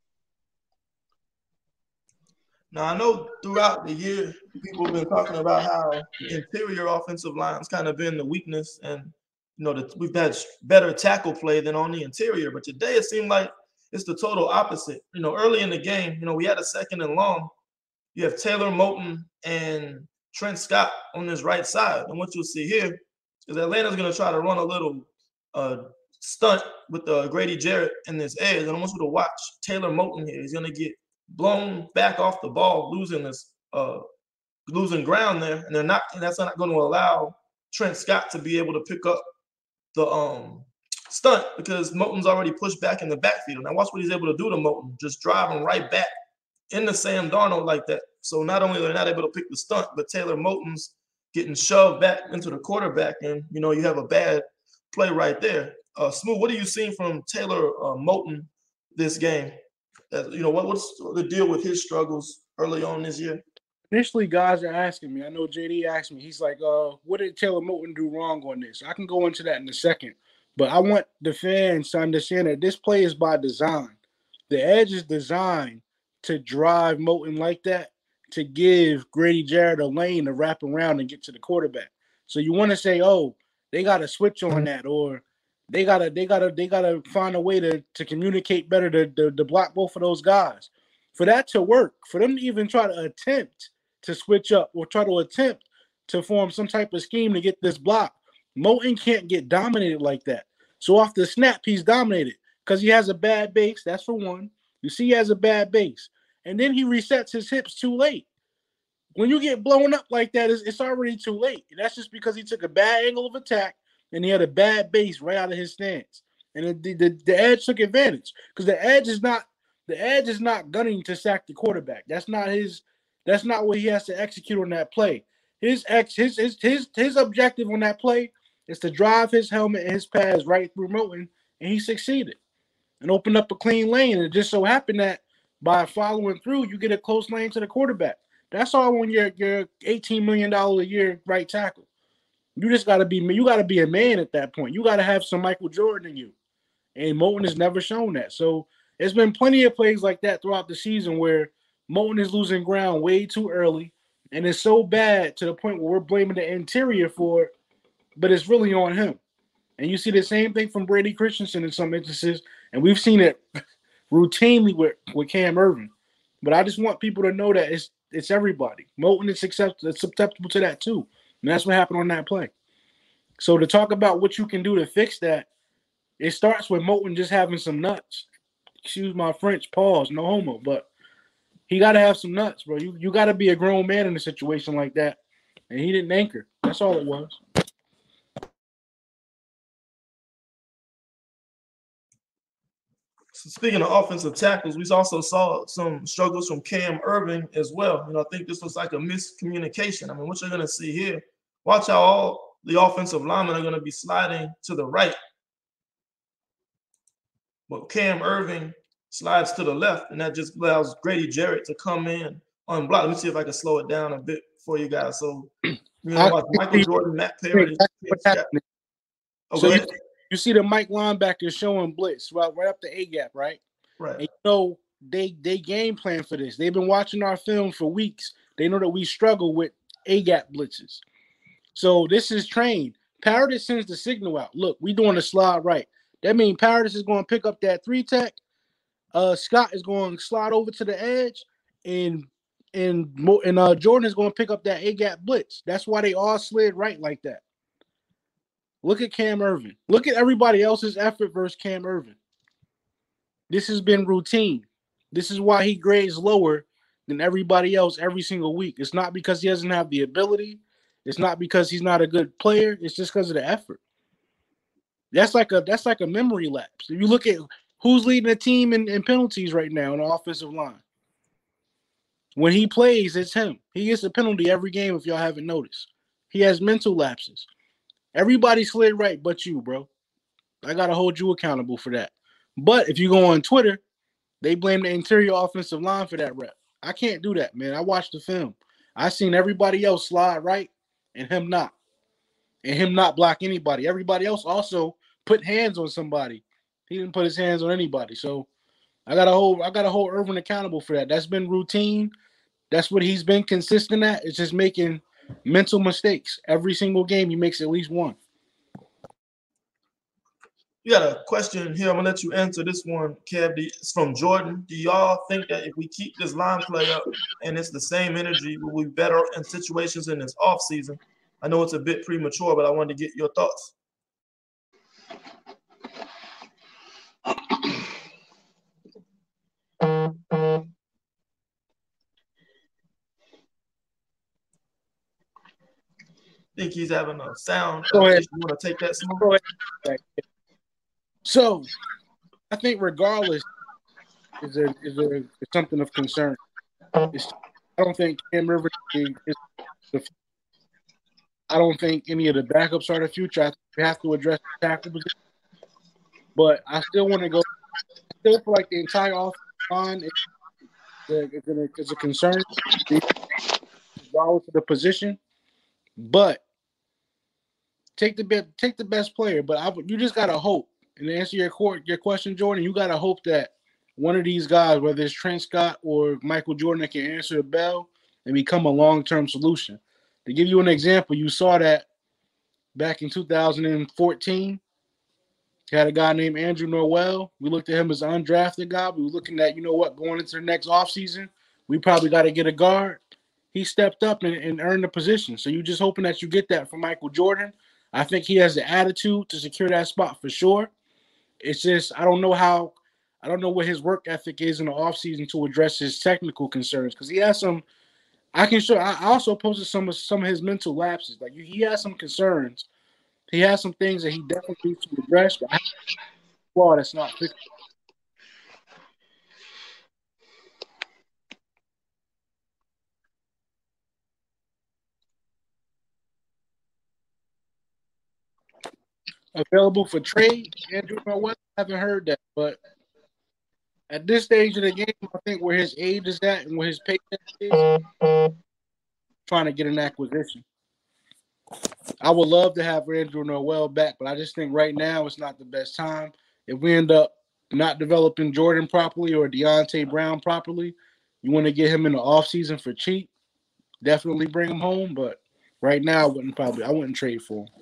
Now, I know throughout the year, people have been talking about how the interior offensive line's kind of been the weakness, and you know, that we've had better tackle play than on the interior. But today it seemed like it's the total opposite. You know, early in the game, you know, we had a second and long. You have Taylor Moton and Trent Scott on this right side. And what you'll see here is Atlanta's going to try to run a little uh, stunt with uh, Grady Jarrett in this edge. And I want you to watch Taylor Moton here. He's going to get blown back off the ball, losing this, uh, losing ground there. And they're not, and that's not going to allow Trent Scott to be able to pick up the um stunt because Moton's already pushed back in the backfield. Now watch what he's able to do to Moton, just drive him right back into Sam Darnold like that. So not only are they not able to pick the stunt, but Taylor Moton's getting shoved back into the quarterback, and you know you have a bad play right there. Uh, Smooth, what are you seeing from Taylor uh, Moton this game? Uh, you know what, what's the deal with his struggles early on this year? Initially, guys are asking me. I know J D asked me. He's like, uh, what did Taylor Moton do wrong on this? I can go into that in a second. But I want the fans to understand that this play is by design. The edge is designed to drive Moton like that, to give Grady Jarrett a lane to wrap around and get to the quarterback. So you want to say, oh, they got to switch on that, or they gotta, they gotta, they gotta find a way to, to communicate better to, to, to block both of those guys. For that to work, for them to even try to attempt to switch up or try to attempt to form some type of scheme to get this block. Moten can't get dominated like that. So off the snap, he's dominated because he has a bad base. That's for one. You see, he has a bad base. And then he resets his hips too late. When you get blown up like that, it's, it's already too late. And that's just because he took a bad angle of attack and he had a bad base right out of his stance. And the, the, the edge took advantage because the edge is not the edge is not gunning to sack the quarterback. That's not his. That's not what he has to execute on that play. His ex his his his his objective on that play is to drive his helmet and his pads right through Moten, and he succeeded and opened up a clean lane. And it just so happened that by following through, you get a close lane to the quarterback. That's all when you're you're eighteen million dollars a year right tackle. You just gotta be you gotta be a man at that point. You gotta have some Michael Jordan in you. And Moten has never shown that. So there's been plenty of plays like that throughout the season where Moten is losing ground way too early. And it's so bad to the point where we're blaming the interior for it, but it's really on him. And you see the same thing from Brady Christensen in some instances, and we've seen it routinely with, with Cam Irvin. But I just want people to know that it's it's everybody. Moten is susceptible to that too. And that's what happened on that play. So to talk about what you can do to fix that, it starts with Moten just having some nuts. Excuse my French, pause, no homo, but he got to have some nuts, bro. You you got to be a grown man in a situation like that. And he didn't anchor. That's all it was. So speaking of offensive tackles, we also saw some struggles from Cam Irvin as well. You know, I think this was like a miscommunication. I mean, what you're going to see here, watch how all the offensive linemen are going to be sliding to the right. But Cam Irvin slides to the left, and that just allows Grady Jarrett to come in unblocked. Let me see if I can slow it down a bit for you guys. So, you know, like Michael Jordan, Matt Perry. Oh, so you, you see the Mike linebackers showing blitz right, right up the A-gap, right? Right. And you know, they, they game plan for this. They've been watching our film for weeks. They know that we struggle with A-gap blitzes. So this is trained. Paradis sends the signal out. Look, we doing a slide right. That means Paradis is going to pick up that three tech. Uh, Scott is going to slide over to the edge, and and and uh, Jordan is going to pick up that A-gap blitz. That's why they all slid right like that. Look at Cam Irvin. Look at everybody else's effort versus Cam Irvin. This has been routine. This is why he grades lower than everybody else every single week. It's not because he doesn't have the ability. It's not because he's not a good player. It's just because of the effort. That's like a that's like a memory lapse. If you look at who's leading the team in, in penalties right now on the offensive line, when he plays, it's him. He gets a penalty every game if y'all haven't noticed. He has mental lapses. Everybody slid right but you, bro. I got to hold you accountable for that. But if you go on Twitter, they blame the interior offensive line for that rep. I can't do that, man. I watched the film. I seen everybody else slide right and him not. And him not block anybody. Everybody else also put hands on somebody. He didn't put his hands on anybody. So I gotta hold I gotta hold Irvin accountable for that. That's been routine. That's what he's been consistent at. It's just making mental mistakes. Every single game he makes at least one. You got a question here. I'm gonna let you answer this one, Kev. It's from Jordan. Do y'all think that if we keep this line play up and it's the same energy, will we be better in situations in this offseason? I know it's a bit premature, but I wanted to get your thoughts. I think he's having a sound. Go ahead. You want to take that, Smoke? Go ahead. So, I think regardless, is a, is a is something of concern. It's, I don't think Cam Rivers is the. I don't think any of the backups are the future. I think we have to address the tackle position. But I still want to go. I still feel like the entire offensive line is, is, a, is a concern, regardless of the position. But take the take the best player. But I, you just gotta hope. And to answer your court, your question, Jordan, you gotta hope that one of these guys, whether it's Trent Scott or Michael Jordan, that can answer the bell and become a long-term solution. To give you an example, you saw that back in two thousand fourteen. You had a guy named Andrew Norwell. We looked at him as an undrafted guy. We were looking at, you know what, going into the next offseason, we probably got to get a guard. he stepped up and, and earned the position. So you're just hoping that you get that from Michael Jordan. I think he has the attitude to secure that spot for sure. It's just I don't know how I don't know what his work ethic is in the offseason to address his technical concerns because he has some. I can show. I also posted some of some of his mental lapses. Like he has some concerns. He has some things that he definitely needs to address. But I have a flaw that's not fixed. Available for trade, Andrew Noel. I haven't heard that, but at this stage of the game, I think where his age is at and where his paycheck is, trying to get an acquisition. I would love to have Andrew Noel back, but I just think right now it's not the best time. If we end up not developing Jordan properly or Deontay Brown properly, you want to get him in the offseason for cheap, definitely bring him home. But right now, I wouldn't probably I wouldn't trade for him.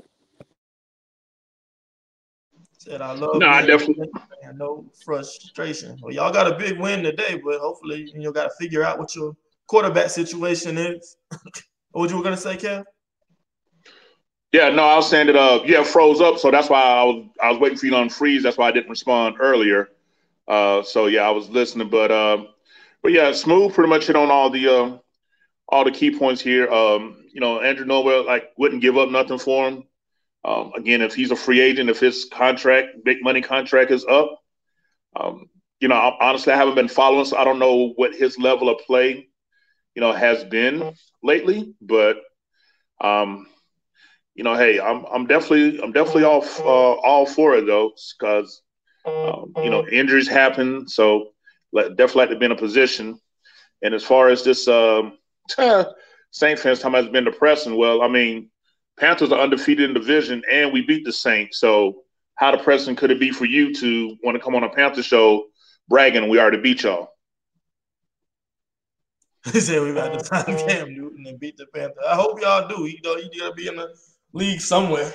Said I love no, I definitely and no frustration. Well, y'all got a big win today, but hopefully you got to figure out what your quarterback situation is. What you were gonna say, Kev? Yeah, no, I was saying that uh yeah, froze up, so that's why I was I was waiting for you to unfreeze. That's why I didn't respond earlier. Uh so yeah, I was listening, but um but yeah, Smooth pretty much hit on all the uh, all the key points here. Um, you know, Andrew Noel like wouldn't give up nothing for him. Um, again, if he's a free agent, if his contract, big money contract is up, um, you know, I, honestly, I haven't been following, so I don't know what his level of play, you know, has been lately. But, um, you know, hey, I'm I'm definitely I'm definitely all uh, all for it though, because um, you know injuries happen, so definitely like to be in a position. And as far as this um, Saint fans talking about it's been depressing, well, I mean. Panthers are undefeated in the division, and we beat the Saints. So how depressing could it be for you to want to come on a Panther show bragging we already beat y'all? He said we got to find Cam Newton and beat the Panthers. I hope y'all do. You know, you got to be in the league somewhere.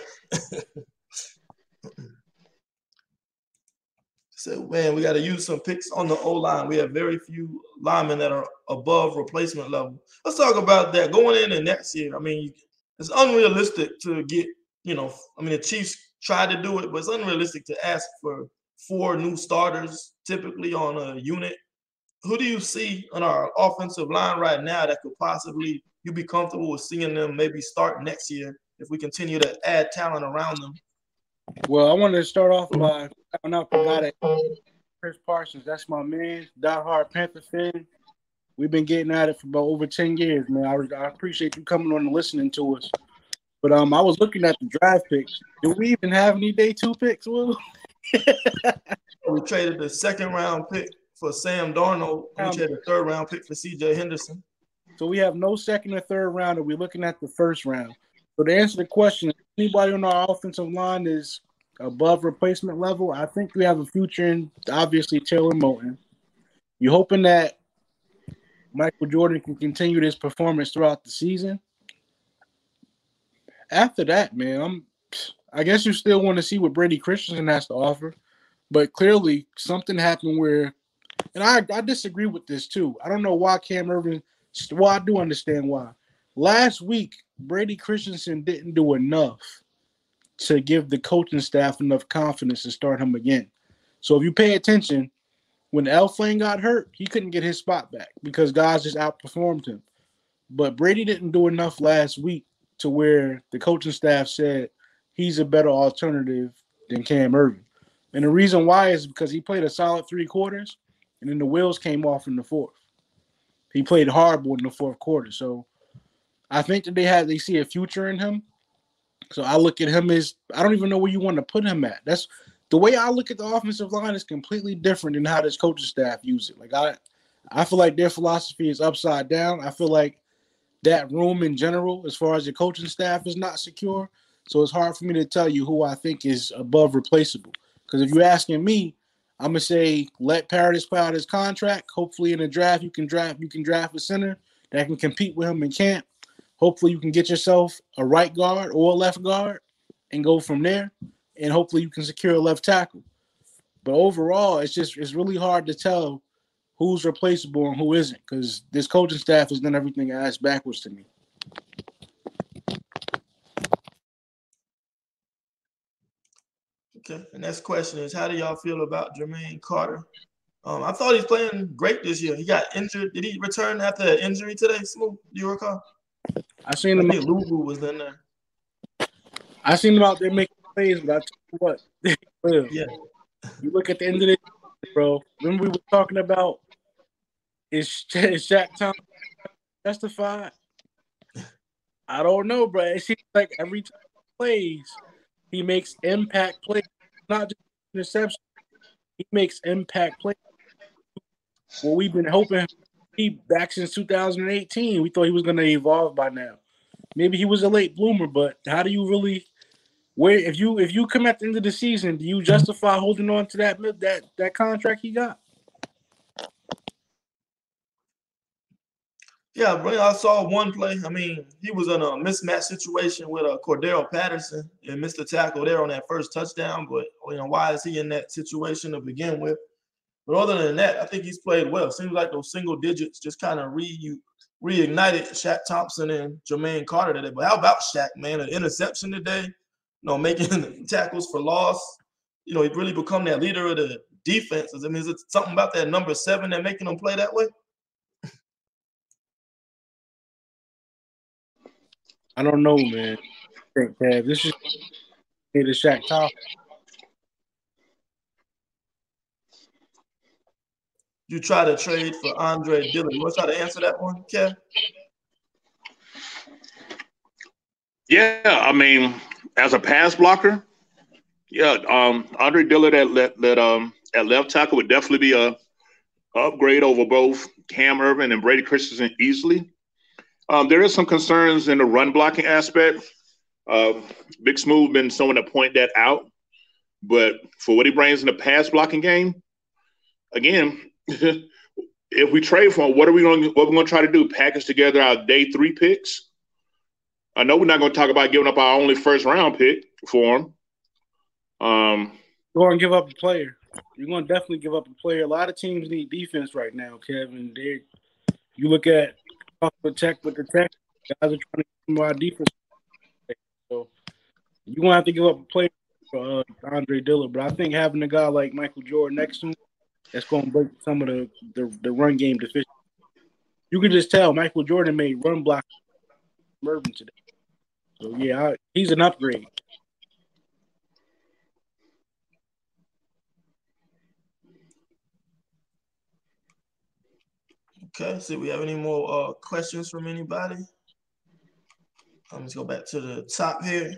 So, man, we got to use some picks on the O-line. We have very few linemen that are above replacement level. Let's talk about that. Going into next year, I mean, it's unrealistic to get, you know, I mean, the Chiefs tried to do it, but it's unrealistic to ask for four new starters typically on a unit. Who do you see on our offensive line right now that could possibly you be comfortable with seeing them maybe start next year if we continue to add talent around them? Well, I wanted to start off by shouting out the guy that Chris Parsons. That's my man, diehard Panther fan. We've been getting at it for about over ten years, man. I, I appreciate you coming on and listening to us. But um, I was looking at the draft picks. Do we even have any day two picks, Will? We traded the second round pick for Sam Darnold. We traded the third round pick for C J Henderson. So we have no second or third round, and we're looking at the first round. So to answer the question, if anybody on our offensive line is above replacement level, I think we have a future in, obviously, Taylor Moton. You're hoping that Michael Jordan can continue this performance throughout the season. After that, man, I'm. I guess you still want to see what Brady Christensen has to offer, but clearly something happened where, and I, I disagree with this too. I don't know why Cam Irvin. Well, I do understand why. Last week, Brady Christensen didn't do enough to give the coaching staff enough confidence to start him again. So if you pay attention, when Elflein got hurt, he couldn't get his spot back because guys just outperformed him. But Brady didn't do enough last week to where the coaching staff said he's a better alternative than Cam Irvin. And the reason why is because he played a solid three quarters, and then the wheels came off in the fourth. He played horrible in the fourth quarter. So I think that they had they see a future in him. So I look at him as I don't even know where you want to put him at. That's the way I look at the offensive line is completely different than how this coaching staff use it. Like I, I feel like their philosophy is upside down. I feel like that room in general, as far as the coaching staff, is not secure. So it's hard for me to tell you who I think is above replaceable. Because if you're asking me, I'm gonna say let Paradis play out his contract. Hopefully in the draft you can draft you can draft a center that can compete with him in camp. Hopefully you can get yourself a right guard or a left guard and go from there. And hopefully you can secure a left tackle. But overall, it's just it's really hard to tell who's replaceable and who isn't, because this coaching staff has done everything ass backwards to me. Okay, the next question is, how do y'all feel about Jermaine Carter? Um, I thought he's playing great this year. He got injured. Did he return after an injury today, Smooth? Do you recall? I seen him. I think Lulu was in there. I seen him out there making plays, but I tell you what, yeah. You look at the end of the day, bro. Remember we were talking about is, is Shaq Thompson justified? I don't know, bro. It seems like every time he plays, he makes impact plays, not just interception. He makes impact plays. Well, we've been hoping he back since two thousand eighteen. We thought he was going to evolve by now. Maybe he was a late bloomer, but how do you really? Where if you if you come at the end of the season, do you justify holding on to that that that contract he got? Yeah, bro. I saw one play. I mean, he was in a mismatch situation with a Cordero Patterson and missed the tackle there on that first touchdown. But you know, why is he in that situation to begin with? But other than that, I think he's played well. Seems like those single digits just kind of re you reignited Shaq Thompson and Jermaine Carter today. But how about Shaq, man? An interception today, you know, making tackles for loss. You know, he really become that leader of the defenses. I mean, is it something about that number seven that making them play that way? I don't know, man. I think that this is the Shaq Thompson. You try to trade for Andre Dillard. You want to try to answer that one, Kev? Yeah, I mean, as a pass blocker, yeah, um, Andre Dillard at, at, at, um, at left tackle would definitely be a, a upgrade over both Cam Irvin and Brady Christensen easily. Um, there is some concerns in the run blocking aspect. Um, Big Smooth been someone to point that out, but for what he brings in the pass blocking game, again, if we trade for him, what are we going? What we're going to try to do? Package together our day three picks. I know we're not going to talk about giving up our only first round pick for him. Um, Go and give up a player. You're going to definitely give up a player. A lot of teams need defense right now, Kevin. They, you look at the tech with the tech, guys are trying to get more defense. So you're going to have to give up a player for uh, Andre Dillard. But I think having a guy like Michael Jordan next to him, that's going to break some of the, the, the run game deficiency. You can just tell Michael Jordan made run block Irvin today. So, yeah, I, he's an upgrade. Okay, see, we have any more uh, questions from anybody? Um, let's go back to the top here.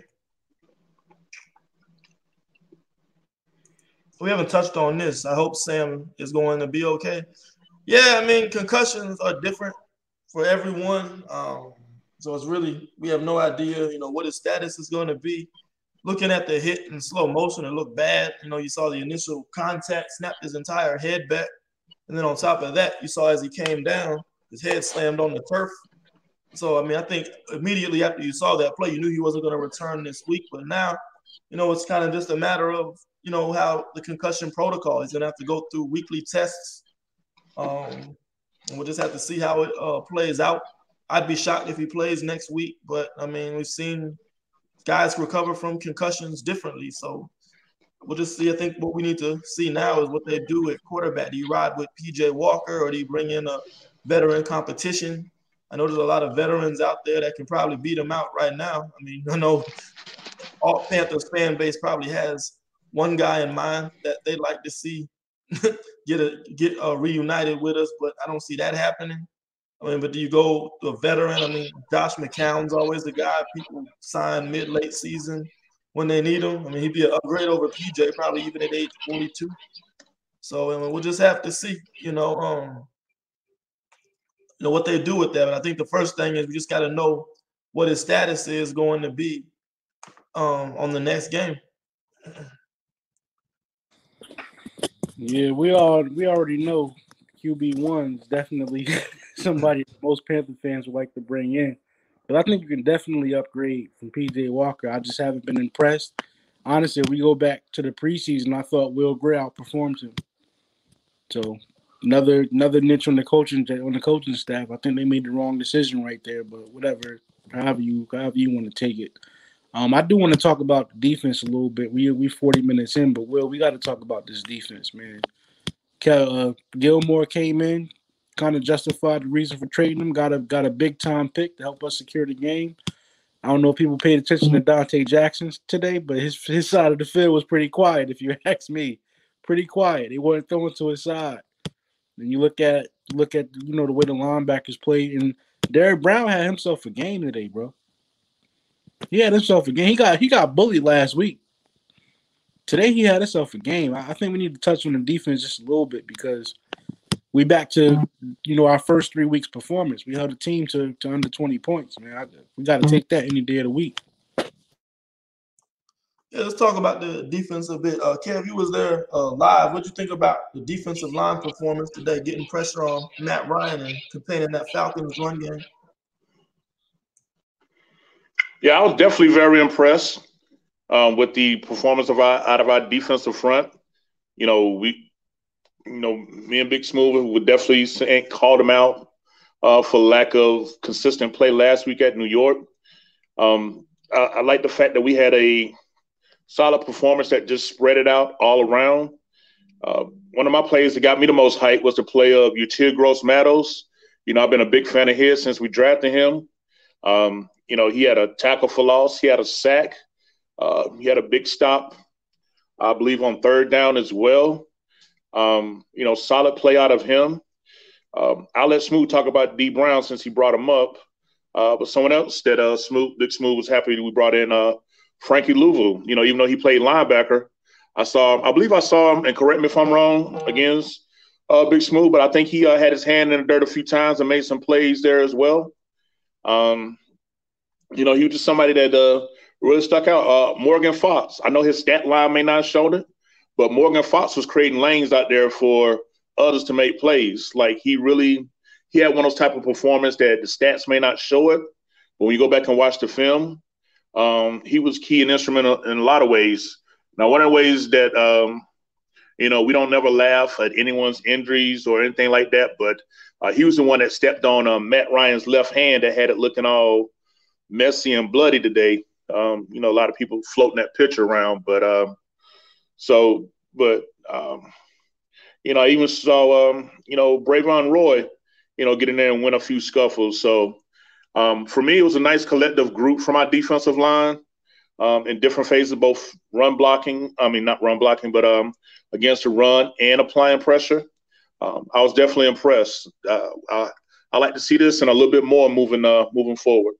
We haven't touched on this. I hope Sam is going to be okay. Yeah, I mean, concussions are different for everyone. Um, so it's really, we have no idea, you know, what his status is going to be. Looking at the hit in slow motion, it looked bad. You know, you saw the initial contact, snapped his entire head back. And then on top of that, you saw as he came down, his head slammed on the turf. So, I mean, I think immediately after you saw that play, you knew he wasn't going to return this week. But now, you know, it's kind of just a matter of, you know, how the concussion protocol. He's going to have to go through weekly tests. Um, and we'll just have to see how it uh, plays out. I'd be shocked if he plays next week. But, I mean, we've seen guys recover from concussions differently. So we'll just see. I think what we need to see now is what they do at quarterback. Do you ride with P J Walker or do you bring in a veteran competition? I know there's a lot of veterans out there that can probably beat him out right now. I mean, I know all Panthers fan base probably has one guy in mind that they'd like to see get a get uh, reunited with us, but I don't see that happening. I mean, but do you go to a veteran? I mean, Josh McCown's always the guy people sign mid late season when they need him. I mean, he'd be an upgrade over P J, probably even at age forty-two. So I mean, we'll just have to see, you know, um, you know what they do with that. But I think the first thing is we just got to know what his status is going to be um, on the next game. Yeah, we all we already know Q B one's definitely somebody most Panther fans would like to bring in. But I think you can definitely upgrade from P J Walker. I just haven't been impressed. Honestly, if we go back to the preseason, I thought Will Gray outperformed him. So another another niche on the coaching on the coaching staff. I think they made the wrong decision right there, but whatever, however you however you want to take it. Um, I do want to talk about the defense a little bit. We we forty minutes in, but Will, we got to talk about this defense, man. Uh, Gilmore came in, kind of justified the reason for trading him. Got a got a big time pick to help us secure the game. I don't know if people paid attention to Dante Jackson today, but his his side of the field was pretty quiet. If you ask me, pretty quiet. He wasn't throwing to his side. And you look at look at you know the way the linebackers played, and Derrick Brown had himself a game today, bro. He had himself a game. He got he got bullied last week. Today he had himself a game. I, I think we need to touch on the defense just a little bit because we back to you know our first three weeks performance. We held the team to, to under twenty points, man. I, we got to take that any day of the week. Yeah, let's talk about the defense a bit. Uh, Kev, you was there uh, live. What did you think about the defensive line performance today, getting pressure on Matt Ryan and containing that Falcons run game? Yeah, I was definitely very impressed um, with the performance of our out of our defensive front. You know, we, you know, me and Big Smooth would definitely say, called him out uh, for lack of consistent play last week at New York. Um, I, I like the fact that we had a solid performance that just spread it out all around. Uh, one of my plays that got me the most hype was the play of Yetur Gross-Matos. You know, I've been a big fan of his since we drafted him. Um, you know, he had a tackle for loss. He had a sack. Uh, he had a big stop, I believe, on third down as well. Um, you know, solid play out of him. Um, I'll let Smooth talk about D Brown since he brought him up. Uh, but someone else that uh, Smooth, Big Smooth was happy that we brought in uh, Frankie Louvu. You know, even though he played linebacker, I saw him, I believe I saw him, and correct me if I'm wrong, against uh, Big Smooth, but I think he uh, had his hand in the dirt a few times and made some plays there as well. Um, you know, he was just somebody that uh, really stuck out. Uh, Morgan Fox, I know his stat line may not have shown it, but Morgan Fox was creating lanes out there for others to make plays. Like he really, he had one of those type of performance that the stats may not show it, but when you go back and watch the film, um, he was key and instrumental in a lot of ways. Now, one of the ways that, um, you know, we don't never laugh at anyone's injuries or anything like that, but uh, he was the one that stepped on uh, Matt Ryan's left hand that had it looking all messy and bloody today. Um, you know, a lot of people floating that picture around, but um, so, but, um, you know, I even saw, um, you know, Bravon Roy, you know, get in there and win a few scuffles. So um, for me, it was a nice collective group from our defensive line um, in different phases, both run blocking, I mean, not run blocking, but um, against the run and applying pressure. Um, I was definitely impressed. Uh, I, I like to see this and a little bit more moving, uh, moving forward.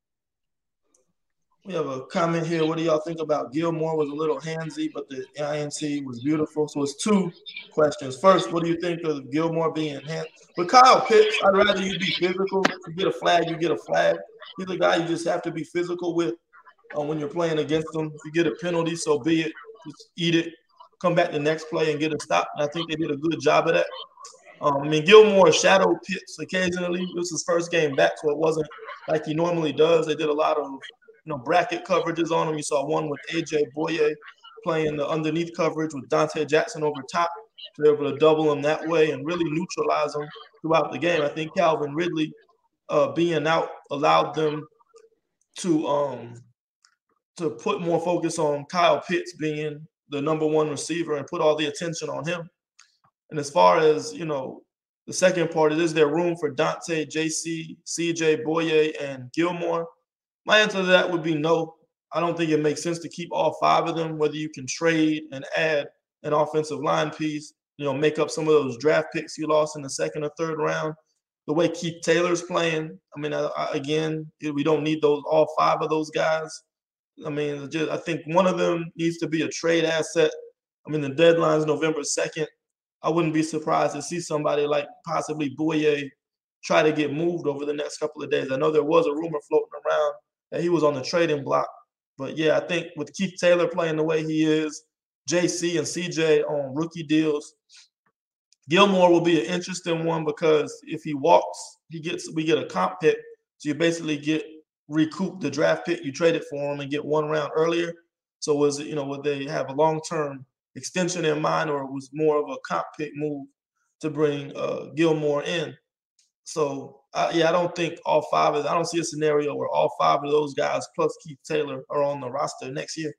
We have a comment here. What do y'all think about Gilmore? Was a little handsy, but the I N C was beautiful. So it's two questions. First, what do you think of Gilmore being handsy? With Kyle Pitts, I'd rather you be physical. If you get a flag, you get a flag. He's a guy you just have to be physical with uh, when you're playing against him. If you get a penalty, so be it. Just eat it. Come back the next play and get a stop. And I think they did a good job of that. Um, I mean, Gilmore shadowed Pitts occasionally. This was his first game back, so it wasn't like he normally does. They did a lot of you know, bracket coverages on him. You saw one with A J Boye playing the underneath coverage with Dante Jackson over top. So they were able to double him that way and really neutralize him throughout the game. I think Calvin Ridley uh, being out allowed them to um, to put more focus on Kyle Pitts being the number one receiver and put all the attention on him. And as far as, you know, the second part, is there room for Dante, J C, C J Boye, and Gilmore? My answer to that would be no. I don't think it makes sense to keep all five of them, whether you can trade and add an offensive line piece, you know, make up some of those draft picks you lost in the second or third round. The way Keith Taylor's playing, I mean, I, I, again, we don't need those all five of those guys. I mean, just, I think one of them needs to be a trade asset. I mean, the deadline is November second. I wouldn't be surprised to see somebody like possibly Boye try to get moved over the next couple of days. I know there was a rumor floating around that he was on the trading block. But, yeah, I think with Keith Taylor playing the way he is, J C and C J on rookie deals, Gilmore will be an interesting one because if he walks, he gets we get a comp pick. So you basically get recoup the draft pick you traded for him and get one round earlier. So was it, you know, would they have a long-term extension in mind, or it was more of a comp pick move to bring uh, Gilmore in. So, uh, yeah, I don't think all five of – I don't see a scenario where all five of those guys plus Keith Taylor are on the roster next year.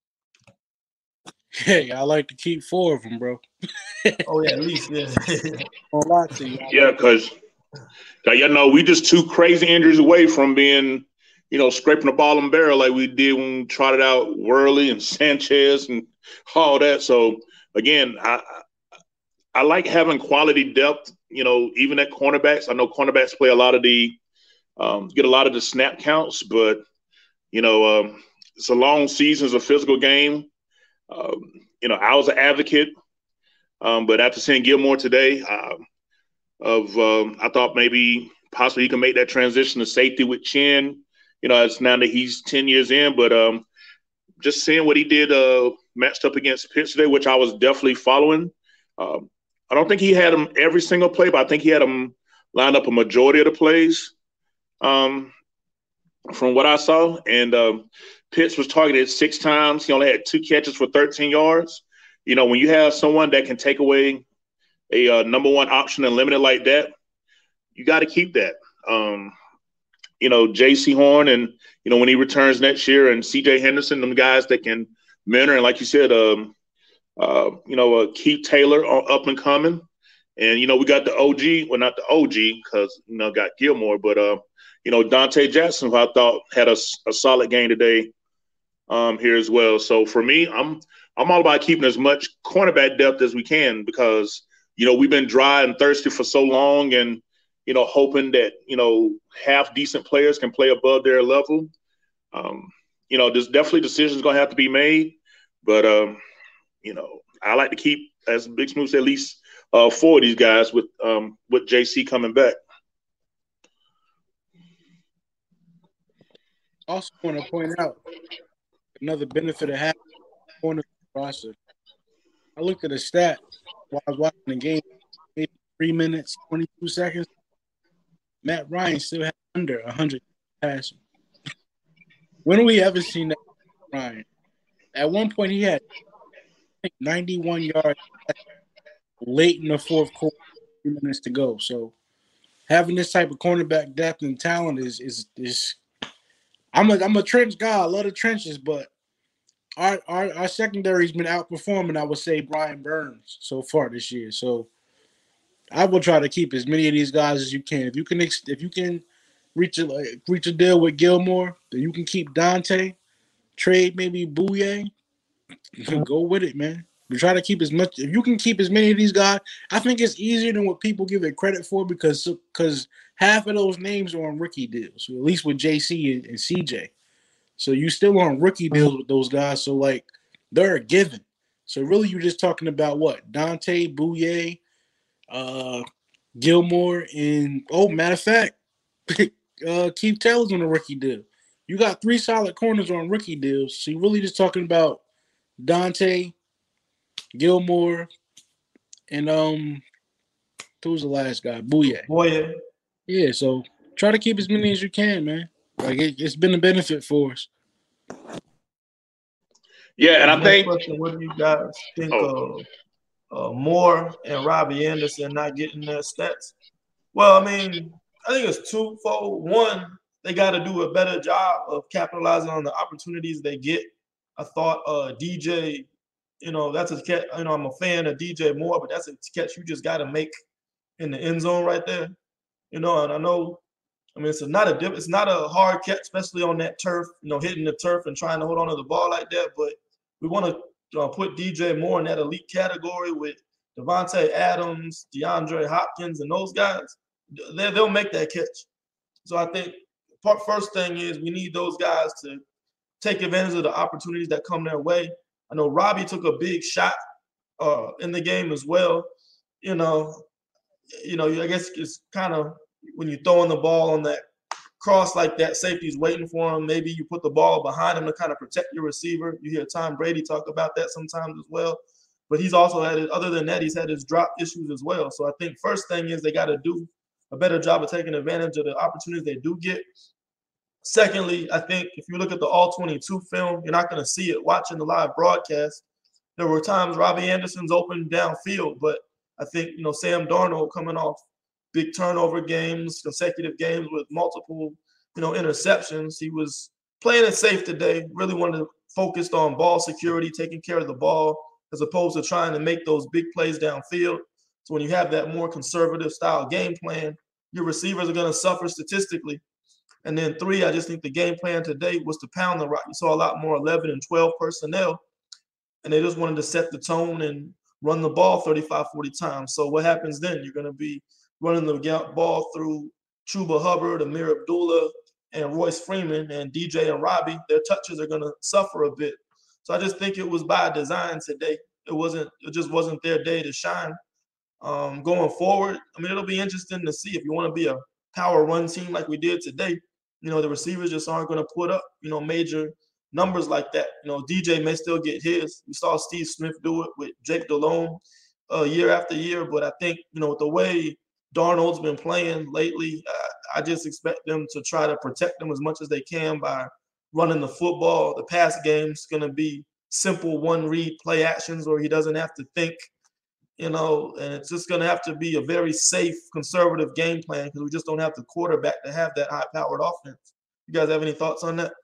Hey, I like to keep four of them, bro. Oh, yeah, at least, yeah. A lot to you. Yeah, because, you know, we just two crazy injuries away from being, you know, scraping the ball and barrel like we did when we trotted out Worley and Sanchez and all that. So, again, I I like having quality depth, you know, even at cornerbacks. I know cornerbacks play a lot of the um, – get a lot of the snap counts, but, you know, um, it's a long season. It's a physical game. Um, you know, I was an advocate, um, but after seeing Gilmore today, uh, of um, I thought maybe possibly he can make that transition to safety with Chin. You know, it's now that he's ten years in, but um, just seeing what he did uh, matched up against Pitts today, which I was definitely following. Um, I don't think he had him every single play, but I think he had him lined up a majority of the plays um, from what I saw. And um, Pitts was targeted six times. He only had two catches for thirteen yards. You know, when you have someone that can take away a uh, number one option and limit it like that, you got to keep that. Um, you know, J C Horn and, you know, when he returns next year, and C J Henderson, them guys that can mentor. And like you said, um, uh, you know, uh, Keith Taylor up and coming. And, you know, we got the O G, well, not the O G because, you know, got Gilmore, but, uh, you know, Dante Jackson, who I thought had a, a solid game today um, here as well. So for me, I'm I'm all about keeping as much cornerback depth as we can because, you know, we've been dry and thirsty for so long and, you know, hoping that, you know, half decent players can play above their level. Um, you know, there's definitely decisions going to have to be made. But, um, you know, I like to keep, as Big Smooth said, at least uh, four of these guys with um, with J C coming back. Also want to point out another benefit of having corner roster. I looked at a stat while I was watching the game, maybe three minutes, twenty-two seconds. Matt Ryan still had under one hundred passing. When have we ever seen that, Ryan? At one point, he had ninety-one yards late in the fourth quarter, three minutes to go. So having this type of cornerback depth and talent is is is. I'm a I'm a trench guy. I love the trenches, but our our our secondary's been outperforming, I would say, Brian Burns so far this year. So I will try to keep as many of these guys as you can. If you can if you can reach a reach a deal with Gilmore, then you can keep Dante. Trade maybe Bouye. Go with it, man. We try to keep as much. If you can keep as many of these guys, I think it's easier than what people give it credit for because because half of those names are on rookie deals, at least with J C and, and C J. So you still on rookie deals with those guys. So like they're a given. So really, you're just talking about what Dante, Bouye, uh, Gilmore, and oh, matter of fact, uh, Keith Taylor's on a rookie deal. You got three solid corners on rookie deals. So you're really just talking about Dante, Gilmore, and um, who was the last guy? Bouye. Bouye. Yeah, so try to keep as many as you can, man. Like it, it's been a benefit for us. Yeah, and I think. Question, what do you guys think oh. of uh, Moore and Robbie Anderson not getting their stats? Well, I mean, I think it's twofold. One, they got to do a better job of capitalizing on the opportunities they get. I thought uh, D J. You know, that's a catch. You know, I'm a fan of D J Moore, but that's a catch you just got to make in the end zone right there. You know, and I know, I mean, it's a, not a dip, it's not a hard catch, especially on that turf. You know, hitting the turf and trying to hold on to the ball like that. But we want to uh, put D J Moore in that elite category with Devontae Adams, DeAndre Hopkins, and those guys. They, they'll make that catch. So I think part first thing is we need those guys to take advantage of the opportunities that come their way. I know Robbie took a big shot uh, in the game as well. You know, you know, I guess it's kind of when you're throwing the ball on that cross like that, safety's waiting for him. Maybe you put the ball behind him to kind of protect your receiver. You hear Tom Brady talk about that sometimes as well. But he's also had it, other than that, he's had his drop issues as well. So I think first thing is they got to do a better job of taking advantage of the opportunities they do get. Secondly, I think if you look at the all twenty-two film, you're not going to see it watching the live broadcast. There were times Robbie Anderson's open downfield, but I think, you know, Sam Darnold coming off big turnover games, consecutive games with multiple, you know, interceptions. He was playing it safe today, really wanted to focus on ball security, taking care of the ball, as opposed to trying to make those big plays downfield. So when you have that more conservative style game plan, your receivers are going to suffer statistically. And then three, I just think the game plan today was to pound the rock. You saw a lot more eleven and twelve personnel, and they just wanted to set the tone and run the ball thirty-five, forty times. So what happens then? You're going to be running the ball through Chuba Hubbard, Amir Abdullah, and Royce Freeman, and D J and Robbie. Their touches are going to suffer a bit. So I just think it was by design today. It wasn't. It just wasn't their day to shine. Um, going forward, I mean, it'll be interesting to see if you want to be a power run team like we did today. You know, the receivers just aren't going to put up, you know, major numbers like that. You know, D J may still get his. We saw Steve Smith do it with Jake Delhomme uh, year after year. But I think, you know, the way Darnold's been playing lately, uh, I just expect them to try to protect them as much as they can by running the football. The pass game's going to be simple one-read play actions where he doesn't have to think, you know, and it's just going to have to be a very safe, conservative game plan because we just don't have the quarterback to have that high-powered offense. You guys have any thoughts on that?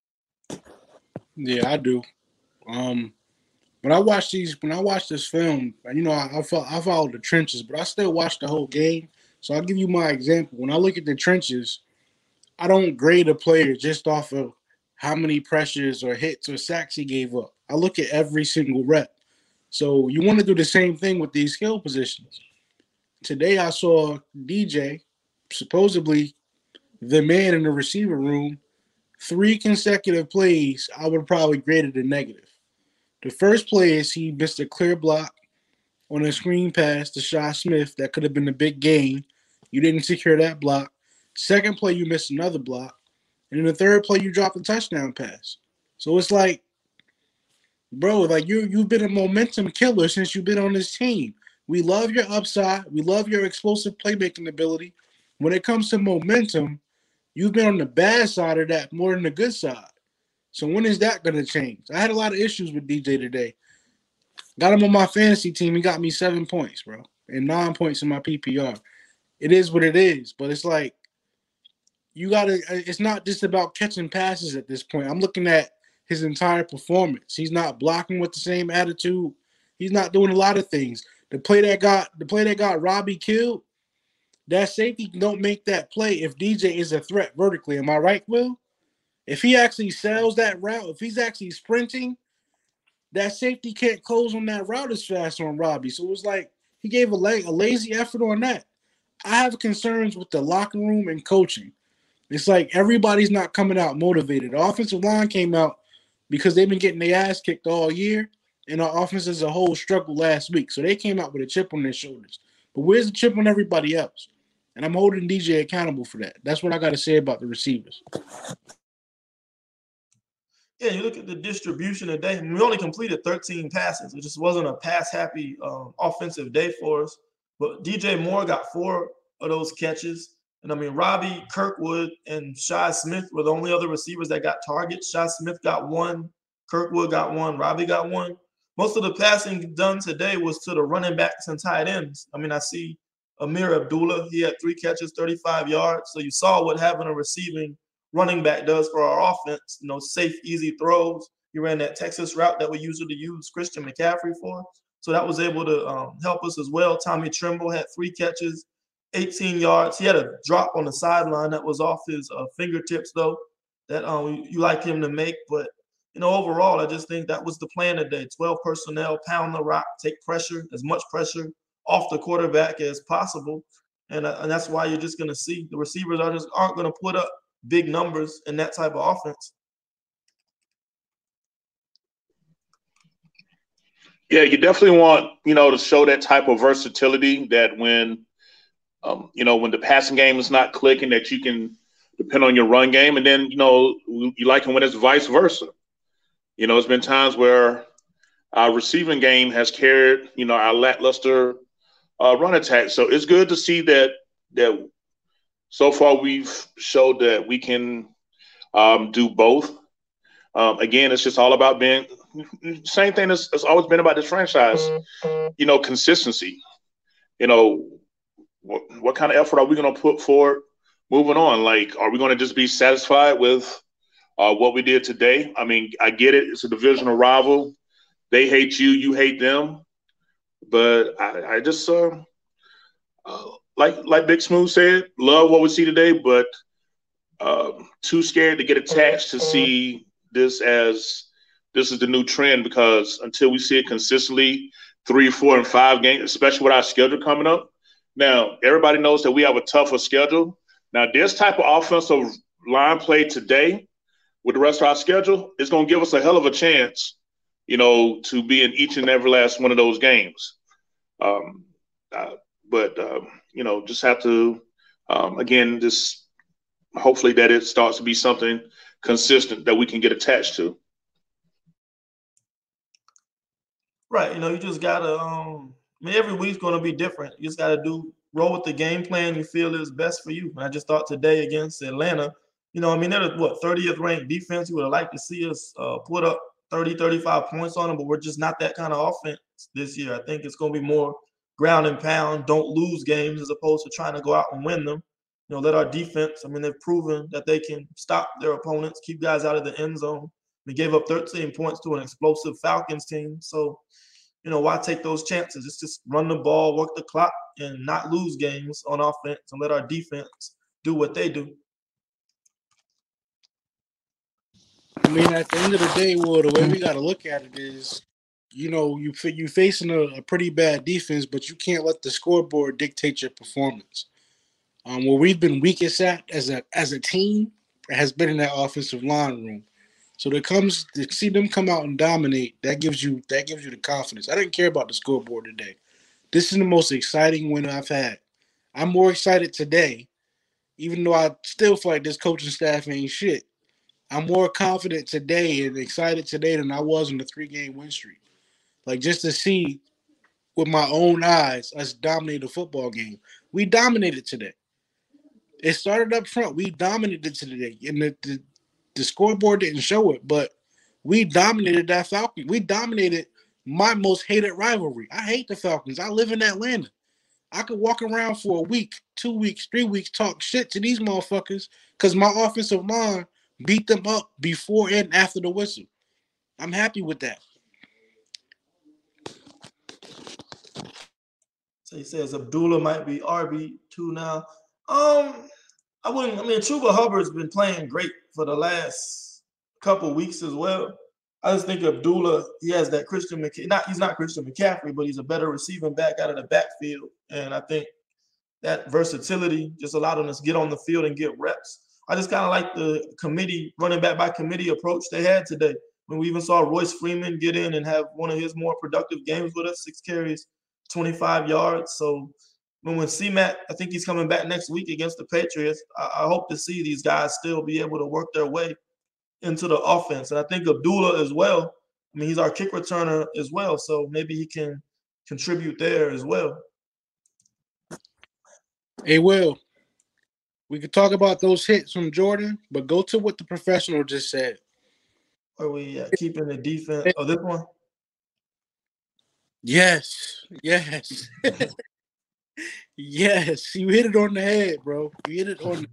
Yeah, I do. Um, when I watch these, when I watch this film, you know, I, I, follow, I follow the trenches, but I still watch the whole game. So I'll give you my example. When I look at the trenches, I don't grade a player just off of how many pressures or hits or sacks he gave up. I look at every single rep. So you want to do the same thing with these skill positions. Today I saw D J, supposedly the man in the receiver room, three consecutive plays I would probably grade it a negative. The first play is he missed a clear block on a screen pass to Shi Smith that could have been a big gain. You didn't secure that block. Second play, you missed another block. And in the third play, you dropped a touchdown pass. So it's like, bro, like you you've been a momentum killer since you've been on this team. We love your upside. We love your explosive playmaking ability. When it comes to momentum, you've been on the bad side of that more than the good side. So when is that going to change? I had a lot of issues with D J today. Got him on my fantasy team. He got me seven points, bro, and nine points in my P P R. It is what it is, but it's like you got to – it's not just about catching passes at this point. I'm looking at his entire performance. He's not blocking with the same attitude. He's not doing a lot of things. The play that got the play that got Robbie killed, that safety don't make that play if D J is a threat vertically. Am I right, Will? If he actually sells that route, if he's actually sprinting, that safety can't close on that route as fast on Robbie. So it was like he gave a, la- a lazy effort on that. I have concerns with the locker room and coaching. It's like everybody's not coming out motivated. The offensive line came out because they've been getting their ass kicked all year, and our offense as a whole struggled last week. So they came out with a chip on their shoulders. But where's the chip on everybody else? And I'm holding D J accountable for that. That's what I got to say about the receivers. Yeah, you look at the distribution today. I mean, we only completed thirteen passes. It just wasn't a pass-happy um, offensive day for us. But D J Moore got four of those catches. And, I mean, Robbie, Kirkwood, and Shi Smith were the only other receivers that got targets. Shi Smith got one. Kirkwood got one. Robbie got one. Most of the passing done today was to the running backs and tight ends. I mean, I see Amir Abdullah. He had three catches, thirty-five yards. So you saw what having a receiving running back does for our offense. You know, safe, easy throws. He ran that Texas route that we usually use Christian McCaffrey for. So that was able to um, help us as well. Tommy Tremble had three catches, eighteen yards. He had a drop on the sideline that was off his uh, fingertips, though, that um, you like him to make. But, you know, overall, I just think that was the plan today. twelve personnel, pound the rock, take pressure, as much pressure off the quarterback as possible. And, uh, and that's why you're just going to see the receivers are just aren't going to put up big numbers in that type of offense. Yeah, you definitely want, you know, to show that type of versatility that when, um, you know, when the passing game is not clicking, that you can depend on your run game. And then, you know, you like it when it's vice versa. You know, it's been times where our receiving game has carried, you know, our lackluster uh, run attack. So it's good to see that that so far we've showed that we can um, do both. Um, again, it's just all about being – same thing as it's always been about this franchise, you know, consistency. you know, what, what kind of effort are we going to put forward moving on? Like, are we going to just be satisfied with uh, what we did today? I mean, I get it. It's a divisional rival. They hate you. You hate them. But I, I just, uh, uh, like like Big Smooth said, love what we see today, but uh, too scared to get attached to see this as this is the new trend, because until we see it consistently three, four, and five games, especially with our schedule coming up. Now, everybody knows that we have a tougher schedule. Now, this type of offensive line play today with the rest of our schedule is going to give us a hell of a chance, you know, to be in each and every last one of those games. Um, uh, but, uh, you know, just have to, um, again, just hopefully that it starts to be something consistent that we can get attached to. Right. You know, you just got to, um, I mean, every week's going to be different. You just got to do, roll with the game plan you feel is best for you. And I just thought today against Atlanta, you know, I mean, they're what, thirtieth ranked defense. You would have liked to see us uh, put up thirty, thirty-five points on them, but we're just not that kind of offense this year. I think it's going to be more ground and pound, don't lose games as opposed to trying to go out and win them. You know, let our defense, I mean, they've proven that they can stop their opponents, keep guys out of the end zone. We gave up thirteen points to an explosive Falcons team. So, you know, why take those chances? It's just run the ball, work the clock, and not lose games on offense and let our defense do what they do. I mean, at the end of the day, well, the way we got to look at it is, you know, you you facing a, a pretty bad defense, but you can't let the scoreboard dictate your performance. Um, where we've been weakest at as a as a team has been in that offensive line room. So there comes to see them come out and dominate. That gives you that gives you the confidence. I didn't care about the scoreboard today. This is the most exciting win I've had. I'm more excited today, even though I still feel like this coaching staff ain't shit. I'm more confident today and excited today than I was in the three-game win streak. Like, just to see with my own eyes us dominate a football game. We dominated today. It started up front. We dominated today. And the, the, the scoreboard didn't show it, but we dominated that Falcon. We dominated my most hated rivalry. I hate the Falcons. I live in Atlanta. I could walk around for a week, two weeks, three weeks, talk shit to these motherfuckers because my offensive line beat them up before and after the whistle. I'm happy with that. So he says Abdullah might be R B two now. Um, I wouldn't. I mean, Chuba Hubbard's been playing great for the last couple weeks as well. I just think Abdullah, he has that Christian McCaffrey. Not he's not Christian McCaffrey, but he's a better receiving back out of the backfield, and I think that versatility just allowed him to get on the field and get reps. I just kind of like the committee running back by committee approach they had today. When we even saw Royce Freeman get in and have one of his more productive games with us, six carries, twenty-five yards. So when when C-Mac, I think he's coming back next week against the Patriots. I, I hope to see these guys still be able to work their way into the offense. And I think Abdullah as well. I mean, he's our kick returner as well. So maybe he can contribute there as well. Hey, Will, we could talk about those hits from Jordan, but go to what the professional just said. Are we uh, keeping the defense? Oh, this one? Yes. Yes. Yes. You hit it on the head, bro. You hit it on the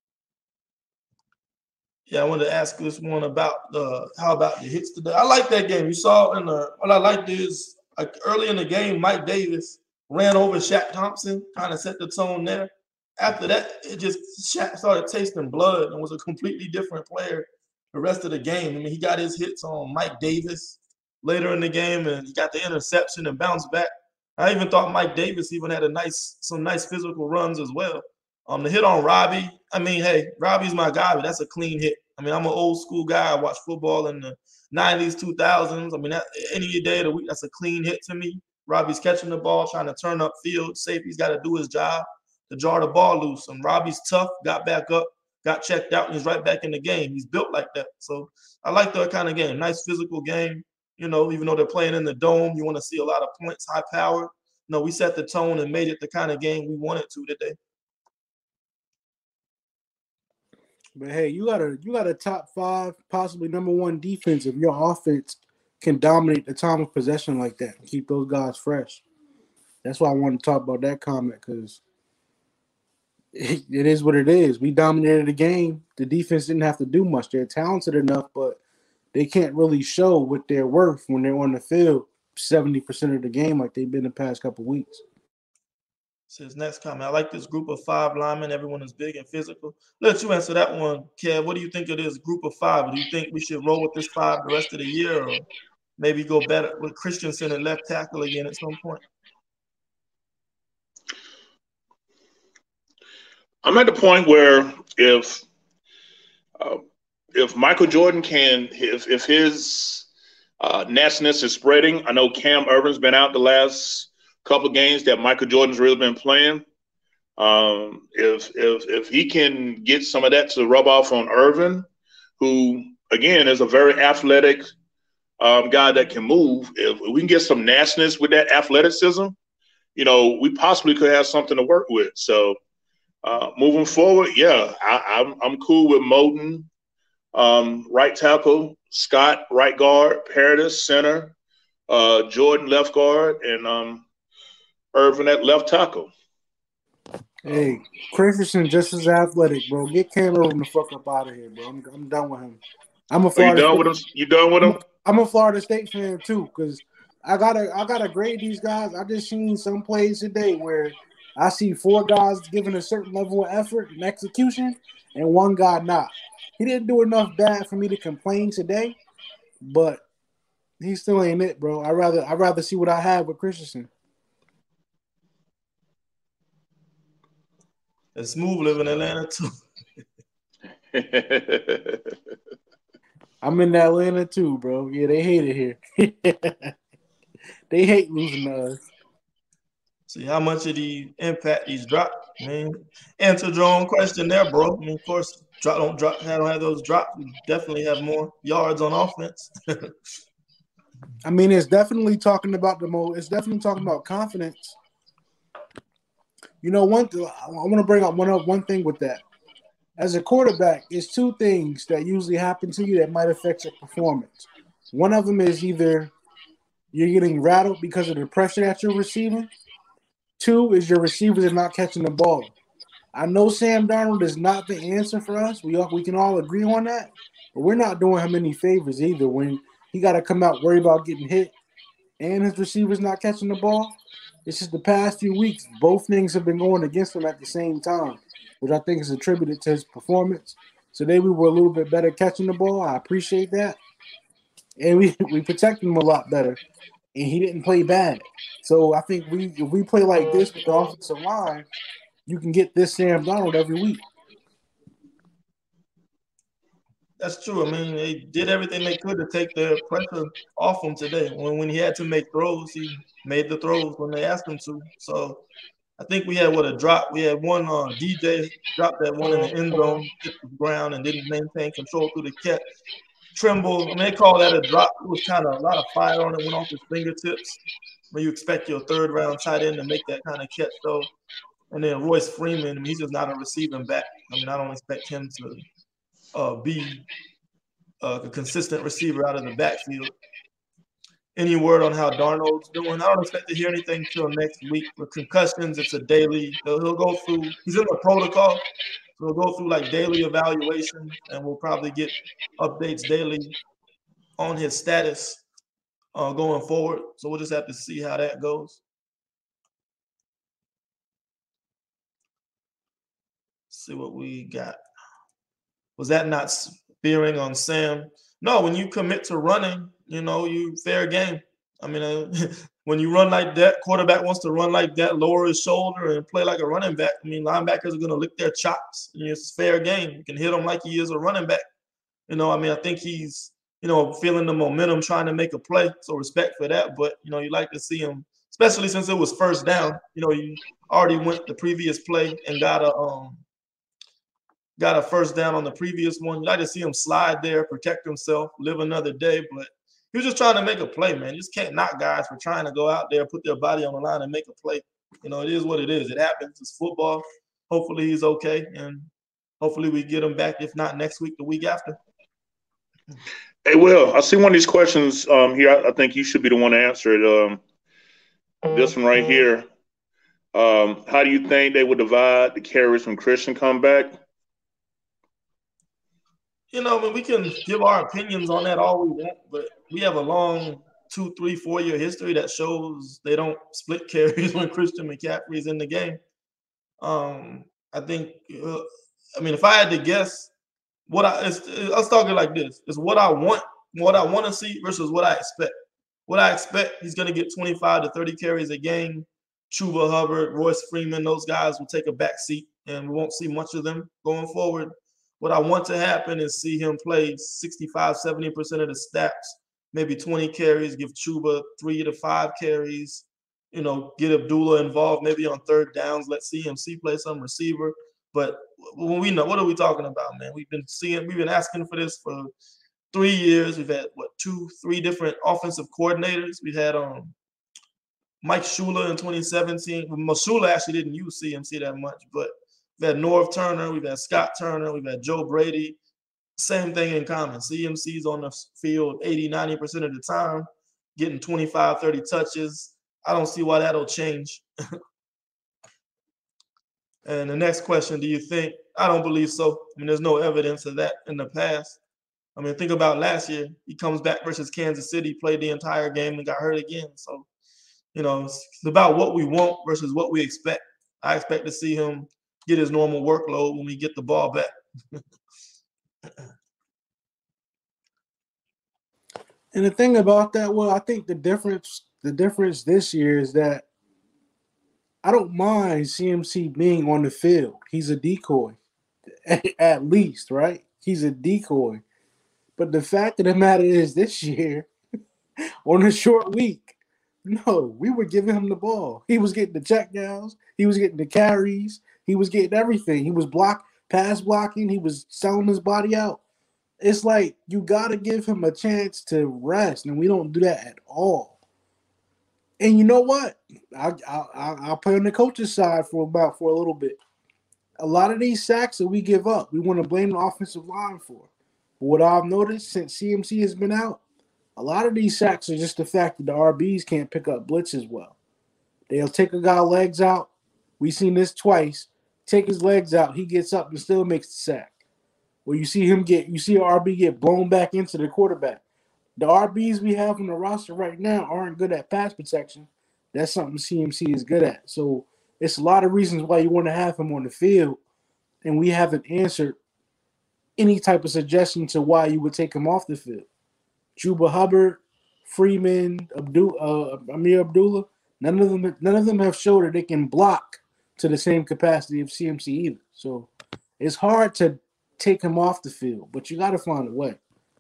Yeah, I wanted to ask this one about the how about the hits today. I like that game. You saw in the what I liked is like early in the game, Mike Davis ran over Shaq Thompson, kind of set the tone there. After that, it just Shaq started tasting blood and was a completely different player the rest of the game. I mean, he got his hits on Mike Davis later in the game, and he got the interception and bounced back. I even thought Mike Davis even had a nice some nice physical runs as well. Um, the hit on Robbie, I mean, hey, Robbie's my guy, but that's a clean hit. I mean, I'm an old school guy. I watched football in the nineties, two thousands. I mean, that, any day of the week, that's a clean hit to me. Robbie's catching the ball, trying to turn up field. Safety's got to do his job to jar the ball loose. And Robbie's tough, got back up, got checked out, and he's right back in the game. He's built like that. So I like that kind of game. Nice physical game. You know, even though they're playing in the dome, you want to see a lot of points, high power. No, we set the tone and made it the kind of game we wanted to today. But hey, you got a you got a top five, possibly number one defense if your offense can dominate the time of possession like that and keep those guys fresh. That's why I want to talk about that comment because it, it is what it is. We dominated the game. The defense didn't have to do much. They're talented enough, but they can't really show what they're worth when they're on the field seventy percent of the game like they've been the past couple of weeks. Says next comment. I like this group of five linemen. Everyone is big and physical. Let you answer that one, Kev. What do you think of this group of five? Do you think we should roll with this five the rest of the year, or maybe go better with Christensen at left tackle again at some point? I'm at the point where if uh, if Michael Jordan can, if if his uh, nastiness is spreading, I know Cam Irvin's been out the last couple of games that Michael Jordan's really been playing. Um, if if if he can get some of that to rub off on Irvin, who again is a very athletic um, guy that can move, if we can get some nastiness with that athleticism, you know, we possibly could have something to work with. So uh, moving forward, yeah, I, I'm I'm cool with Moton, um, right tackle, Scott right guard, Paradis center, uh, Jordan left guard, and um, Irvin at left tackle. Hey, Christensen just as athletic, bro. Get Cam Irvin the fuck up out of here, bro. I'm, I'm done with him. I'm a Florida. Are you done State, with him? You done with him? I'm a Florida State fan too, because I gotta I gotta grade these guys. I just seen some plays today where I see four guys giving a certain level of effort and execution, and one guy not. He didn't do enough bad for me to complain today, but he still ain't it, bro. I rather I rather see what I have with Christensen. And Smooth live in Atlanta too. I'm in Atlanta too, bro. Yeah, they hate it here. They hate losing to us. See how much of the impact these drop. I mean, answer your own question there, bro. I mean, of course, drop don't drop. I don't have those drops. We definitely have more yards on offense. I mean, it's definitely talking about the most. It's definitely talking about confidence. You know, one. I want to bring up one up one thing with that. As a quarterback, it's two things that usually happen to you that might affect your performance. One of them is either you're getting rattled because of the pressure that you're receiving. Two is your receivers are not catching the ball. I know Sam Darnold is not the answer for us. We all, we can all agree on that. But we're not doing him any favors either when he got to come out worry about getting hit and his receivers not catching the ball. It's just the past few weeks, both things have been going against him at the same time, which I think is attributed to his performance. Today we were a little bit better catching the ball. I appreciate that. And we, we protected him a lot better. And he didn't play bad. So I think we if we play like this with the offensive line, you can get this Sam Darnold every week. That's true. I mean, they did everything they could to take the pressure off him today. When when he had to make throws, he made the throws when they asked him to. So I think we had what a drop. We had one uh, D J dropped that one in the end zone, hit the ground, and didn't maintain control through the catch. Trimble, I mean, they call that a drop. It was kind of a lot of fire on it, went off his fingertips. When you expect your third round tight end to make that kind of catch, though. And then Royce Freeman, I mean, he's just not a receiving back. I mean, I don't expect him to uh, be uh, a consistent receiver out of the backfield. Any word on how Darnold's doing? I don't expect to hear anything till next week. With concussions, it's a daily. He'll, he'll go through. He's in the protocol. So we'll go through like daily evaluation, and we'll probably get updates daily on his status uh, going forward. So we'll just have to see how that goes. See what we got. Was that not spearing on Sam? No, when you commit to running, you know, you fair game. I mean, uh, when you run like that, quarterback wants to run like that, lower his shoulder and play like a running back. I mean, linebackers are going to lick their chops. I mean, it's fair game. You can hit him like he is a running back. You know, I mean, I think he's, you know, feeling the momentum, trying to make a play. So respect for that. But, you know, you like to see him, especially since it was first down. You know, you already went the previous play and got a um, got a first down on the previous one. You like to see him slide there, protect himself, live another day. But he was just trying to make a play, man. You just can't knock guys for trying to go out there, put their body on the line and make a play. You know, it is what it is. It happens. It's football. Hopefully he's okay, and hopefully we get him back, if not next week, the week after. Hey, Will, I see one of these questions um, here. I, I think you should be the one to answer it. Um, this one right here. Um, how do you think they would divide the carries when Christian come back? You know, I mean, we can give our opinions on that all we want, but we have a long two, three, four year history that shows they don't split carries when Christian McCaffrey is in the game. Um, I think, uh, I mean, if I had to guess, what I it's, let's talk it like this: it's what I want, what I want to see versus what I expect. What I expect, he's going to get twenty-five to thirty carries a game. Chuba Hubbard, Royce Freeman, those guys will take a back seat, and we won't see much of them going forward. What I want to happen is see him play sixty-five, seventy percent of the snaps, maybe twenty carries, give Chuba three to five carries, you know, get Abdullah involved maybe on third downs. Let C M C play some receiver. But when we know, what are we talking about, man? We've been seeing, we've been asking for this for three years. We've had, what, two, three different offensive coordinators. We've had um, Mike Shula in twenty seventeen. Well, Shula actually didn't use C M C that much, but we've had Norv Turner, we've had Scott Turner, we've had Joe Brady. Same thing in common. C M C's on the field eighty, ninety percent of the time, getting twenty-five, thirty touches. I don't see why that'll change. And the next question, do you think? I don't believe so. I mean, there's no evidence of that in the past. I mean, think about last year. He comes back versus Kansas City, played the entire game, and got hurt again. So, you know, it's about what we want versus what we expect. I expect to see him get his normal workload when we get the ball back. And the thing about that, well, I think the difference, the difference this year is that I don't mind C M C being on the field. He's a decoy, at least, right? He's a decoy. But the fact of the matter is, this year, on a short week, no, we were giving him the ball. He was getting the checkdowns. He was getting the carries. He was getting everything. He was block, pass blocking. He was selling his body out. It's like you got to give him a chance to rest, and we don't do that at all. And you know what? I, I, I'll play on the coach's side for about for a little bit. A lot of these sacks that we give up, we want to blame the offensive line for. But what I've noticed since C M C has been out, a lot of these sacks are just the fact that the R Bs can't pick up blitzes well. They'll take a guy's legs out. We've seen this twice. Take his legs out, he gets up and still makes the sack. Or you see him get, you see an R B get blown back into the quarterback. The R Bs we have on the roster right now aren't good at pass protection. That's something C M C is good at. So it's a lot of reasons why you want to have him on the field, and we haven't answered any type of suggestion to why you would take him off the field. Chuba Hubbard, Freeman, Abdul, uh, Amir Abdullah, none of them, none of them have showed that they can block to the same capacity of C M C either. So it's hard to take him off the field, but you got to find a way.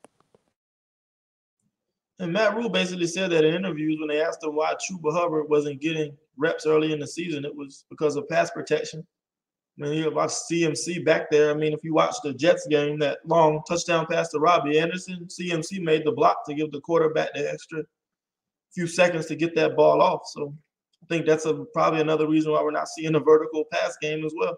And Matt Rule basically said that in interviews when they asked him why Chuba Hubbard wasn't getting reps early in the season, it was because of pass protection. I mean, you watch C M C back there. I mean, if you watch the Jets game, that long touchdown pass to Robbie Anderson, C M C made the block to give the quarterback the extra few seconds to get that ball off. So I think that's a, probably another reason why we're not seeing a vertical pass game as well.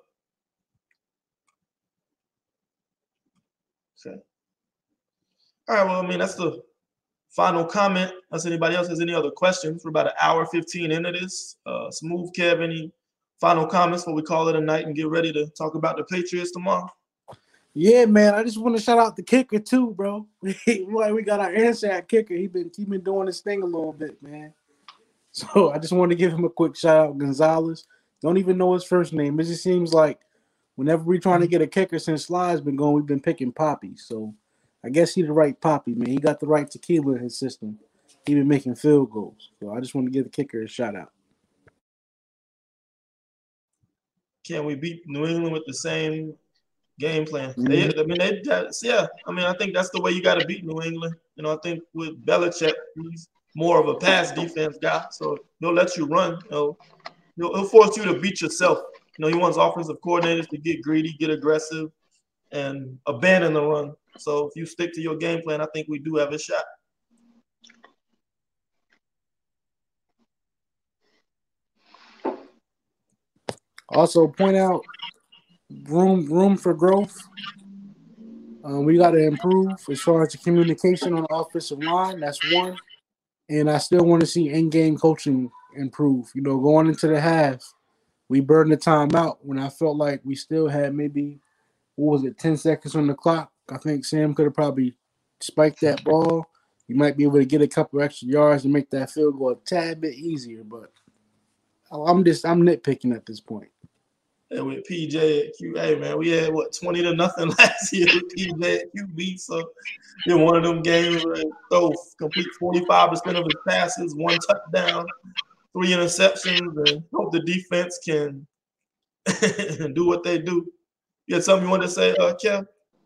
So, all right, well, I mean, that's the final comment. Unless anybody else has any other questions, we're about an hour fifteen into this. Uh, Smooth Kev, any final comments before we call it a night and get ready to talk about the Patriots tomorrow? Yeah, man. I just want to shout out the kicker too, bro. Like we got our inside kicker. He been he been doing his thing a little bit, man. So I just wanted to give him a quick shout out, Gonzalez. Don't even know his first name. It just seems like whenever we're trying to get a kicker since Sly's been going, we've been picking Poppy. So I guess he the right Poppy, man. He got the right tequila in his system. He been making field goals. So I just want to give the kicker a shout out. Can we beat New England with the same game plan? Mm-hmm. They, I mean, they, yeah. I mean, I think that's the way you got to beat New England. You know, I think with Belichick, he's more of a pass defense guy, so he'll let you run. You know, he'll, he'll force you to beat yourself. You know, he wants offensive coordinators to get greedy, get aggressive, and abandon the run. So if you stick to your game plan, I think we do have a shot. Also, point out room room for growth. Um, we got to improve as far as the communication on the offensive line. That's one. And I still want to see in-game coaching improve. You know, going into the half, we burned the timeout when I felt like we still had maybe, what was it, ten seconds on the clock. I think Sam could have probably spiked that ball. You might be able to get a couple extra yards and make that field goal a tad bit easier, but I'm just I'm nitpicking at this point. And with P J at Q A, man, we had what twenty to nothing last year with P J at Q B. So in one of them games where he throw complete forty-five percent of his passes, one touchdown, three interceptions, and hope the defense can do what they do. You had something you wanted to say, uh, Kev?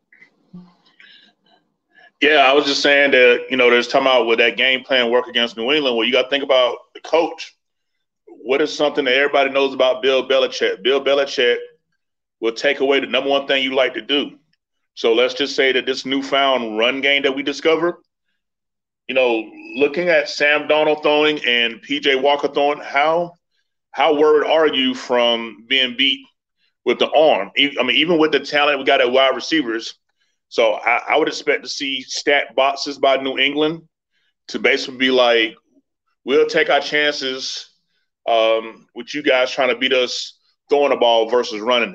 Yeah, I was just saying that, you know, there's talking about with that game plan work against New England. Well, you got to think about the coach. What is something that everybody knows about Bill Belichick? Bill Belichick will take away the number one thing you like to do. So let's just say that this newfound run game that we discovered, you know, looking at Sam Darnold throwing and P J Walker throwing, how how worried are you from being beat with the arm? I mean, even with the talent we got at wide receivers. So I, I would expect to see stat boxes by New England to basically be like, we'll take our chances um, with you guys trying to beat us throwing the ball versus running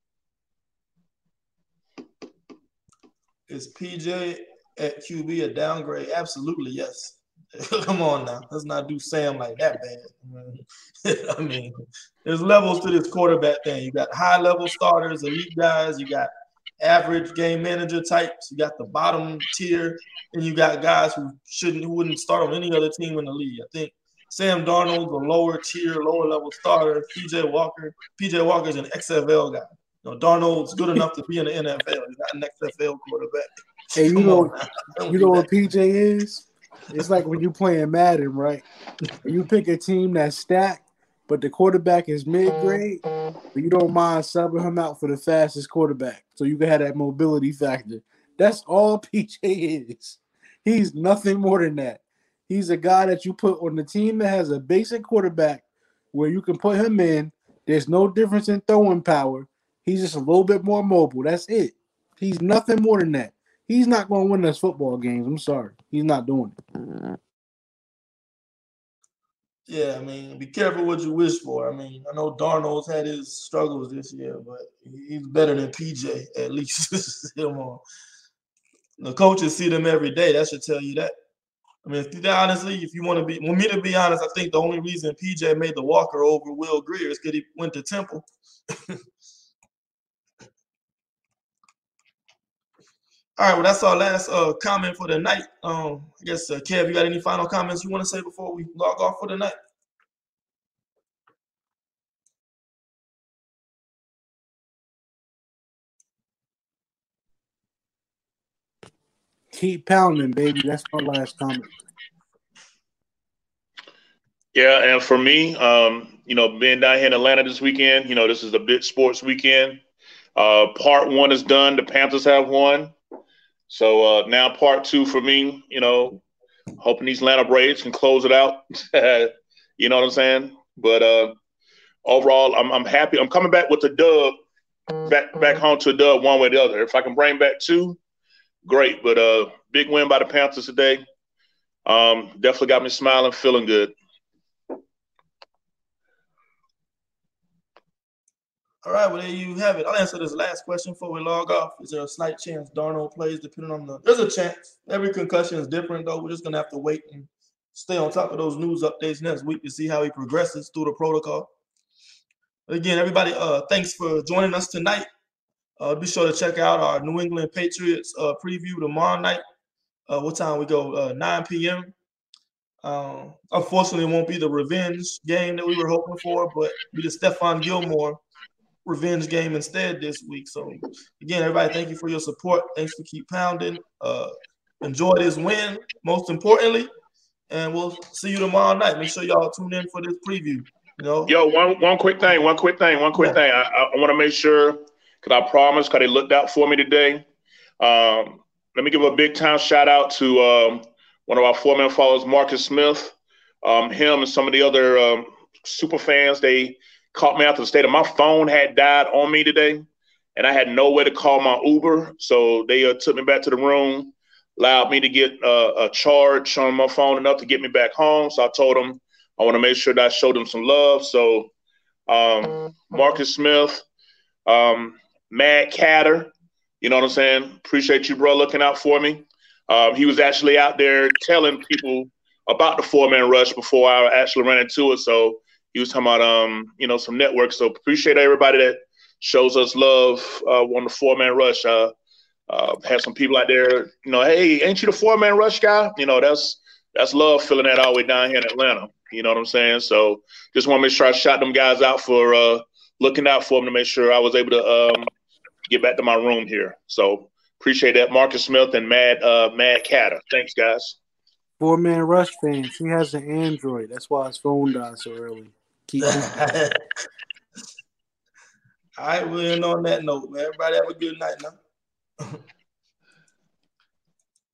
it. Is P J at Q B a downgrade? Absolutely, yes. Come on now. Let's not do Sam like that, man. I mean, there's levels to this quarterback thing. You got high-level starters, elite guys. You got average game manager types. You got the bottom tier, and you got guys who shouldn't, who wouldn't start on any other team in the league. I think Sam Darnold's a lower tier, lower level starter. P J Walker, P J Walker's an X F L guy. You know, Darnold's good enough to be in the N F L. He's not an X F L quarterback. Hey, you know, you know what P J is? It's like when you're playing Madden, right? You pick a team that's stacked, but the quarterback is mid-grade, but you don't mind subbing him out for the fastest quarterback, so you can have that mobility factor. That's all P J is. He's nothing more than that. He's a guy that you put on the team that has a basic quarterback where you can put him in. There's no difference in throwing power. He's just a little bit more mobile. That's it. He's nothing more than that. He's not going to win us football games. I'm sorry. He's not doing it. Yeah, I mean, be careful what you wish for. I mean, I know Darnold's had his struggles this year, but he's better than P J, at least. The coaches see them every day. That should tell you that. I mean, if, honestly, if you want to be, want me to be honest, I think the only reason P J made the Walker over Will Grier is because he went to Temple. All right, well, that's our last uh, comment for the night. Um, I guess, uh, Kev, you got any final comments you want to say before we log off for the night? Keep pounding, baby. That's my last comment. Yeah, and for me, um, you know, being down here in Atlanta this weekend, you know, this is a big sports weekend. Uh, part one is done. The Panthers have won. So uh, now part two for me, you know, hoping these Atlanta Braves can close it out. You know what I'm saying? But uh, overall, I'm, I'm happy. I'm coming back with a dub, back back home to a dub one way or the other. If I can bring back two, great. But uh, big win by the Panthers today. Um, definitely got me smiling, feeling good. All right, well, there you have it. I'll answer this last question before we log off. Is there a slight chance Darnold plays depending on the – there's a chance. Every concussion is different, though. We're just going to have to wait and stay on top of those news updates next week to see how he progresses through the protocol. But again, everybody, uh, thanks for joining us tonight. Uh, be sure to check out our New England Patriots uh, preview tomorrow night. Uh, what time we go? Uh, nine p.m. Uh, unfortunately, it won't be the revenge game that we were hoping for, but we did Stephon Gilmore revenge game instead this week. So again, everybody, thank you for your support. Thanks for keep pounding. Uh, enjoy this win, most importantly, and we'll see you tomorrow night. Make sure y'all tune in for this preview. You know, yo, one one quick thing, one quick thing, one quick yeah. thing. I, I want to make sure because I promised, because they looked out for me today. Um, let me give a big time shout out to um, one of our four-man followers, Marcus Smith. Um, him and some of the other um, super fans, they caught me after the state of my phone had died on me today, and I had no way to call my Uber. So they uh, took me back to the room, allowed me to get uh, a charge on my phone enough to get me back home. So I told them I want to make sure that I showed them some love. So um, Marcus Smith, um, Mad Catter. You know what I'm saying? Appreciate you, bro, looking out for me. Um, he was actually out there telling people about the four-man rush before I actually ran into it. So he was talking about, um, you know, some networks. So appreciate everybody that shows us love uh, on the four-man rush. Uh, uh, had some people out there, you know, hey, ain't you the four-man rush guy? You know, that's that's love feeling that all the way down here in Atlanta. You know what I'm saying? So just want to make sure I shot them guys out for uh, looking out for them to make sure I was able to um, get back to my room here. So appreciate that, Marcus Smith and Mad uh, Mad Catter. Thanks, guys. Four Man Rush fan. He has an Android. That's why his phone died so early. Keep All right, we're in on that note, man. Everybody have a good night now.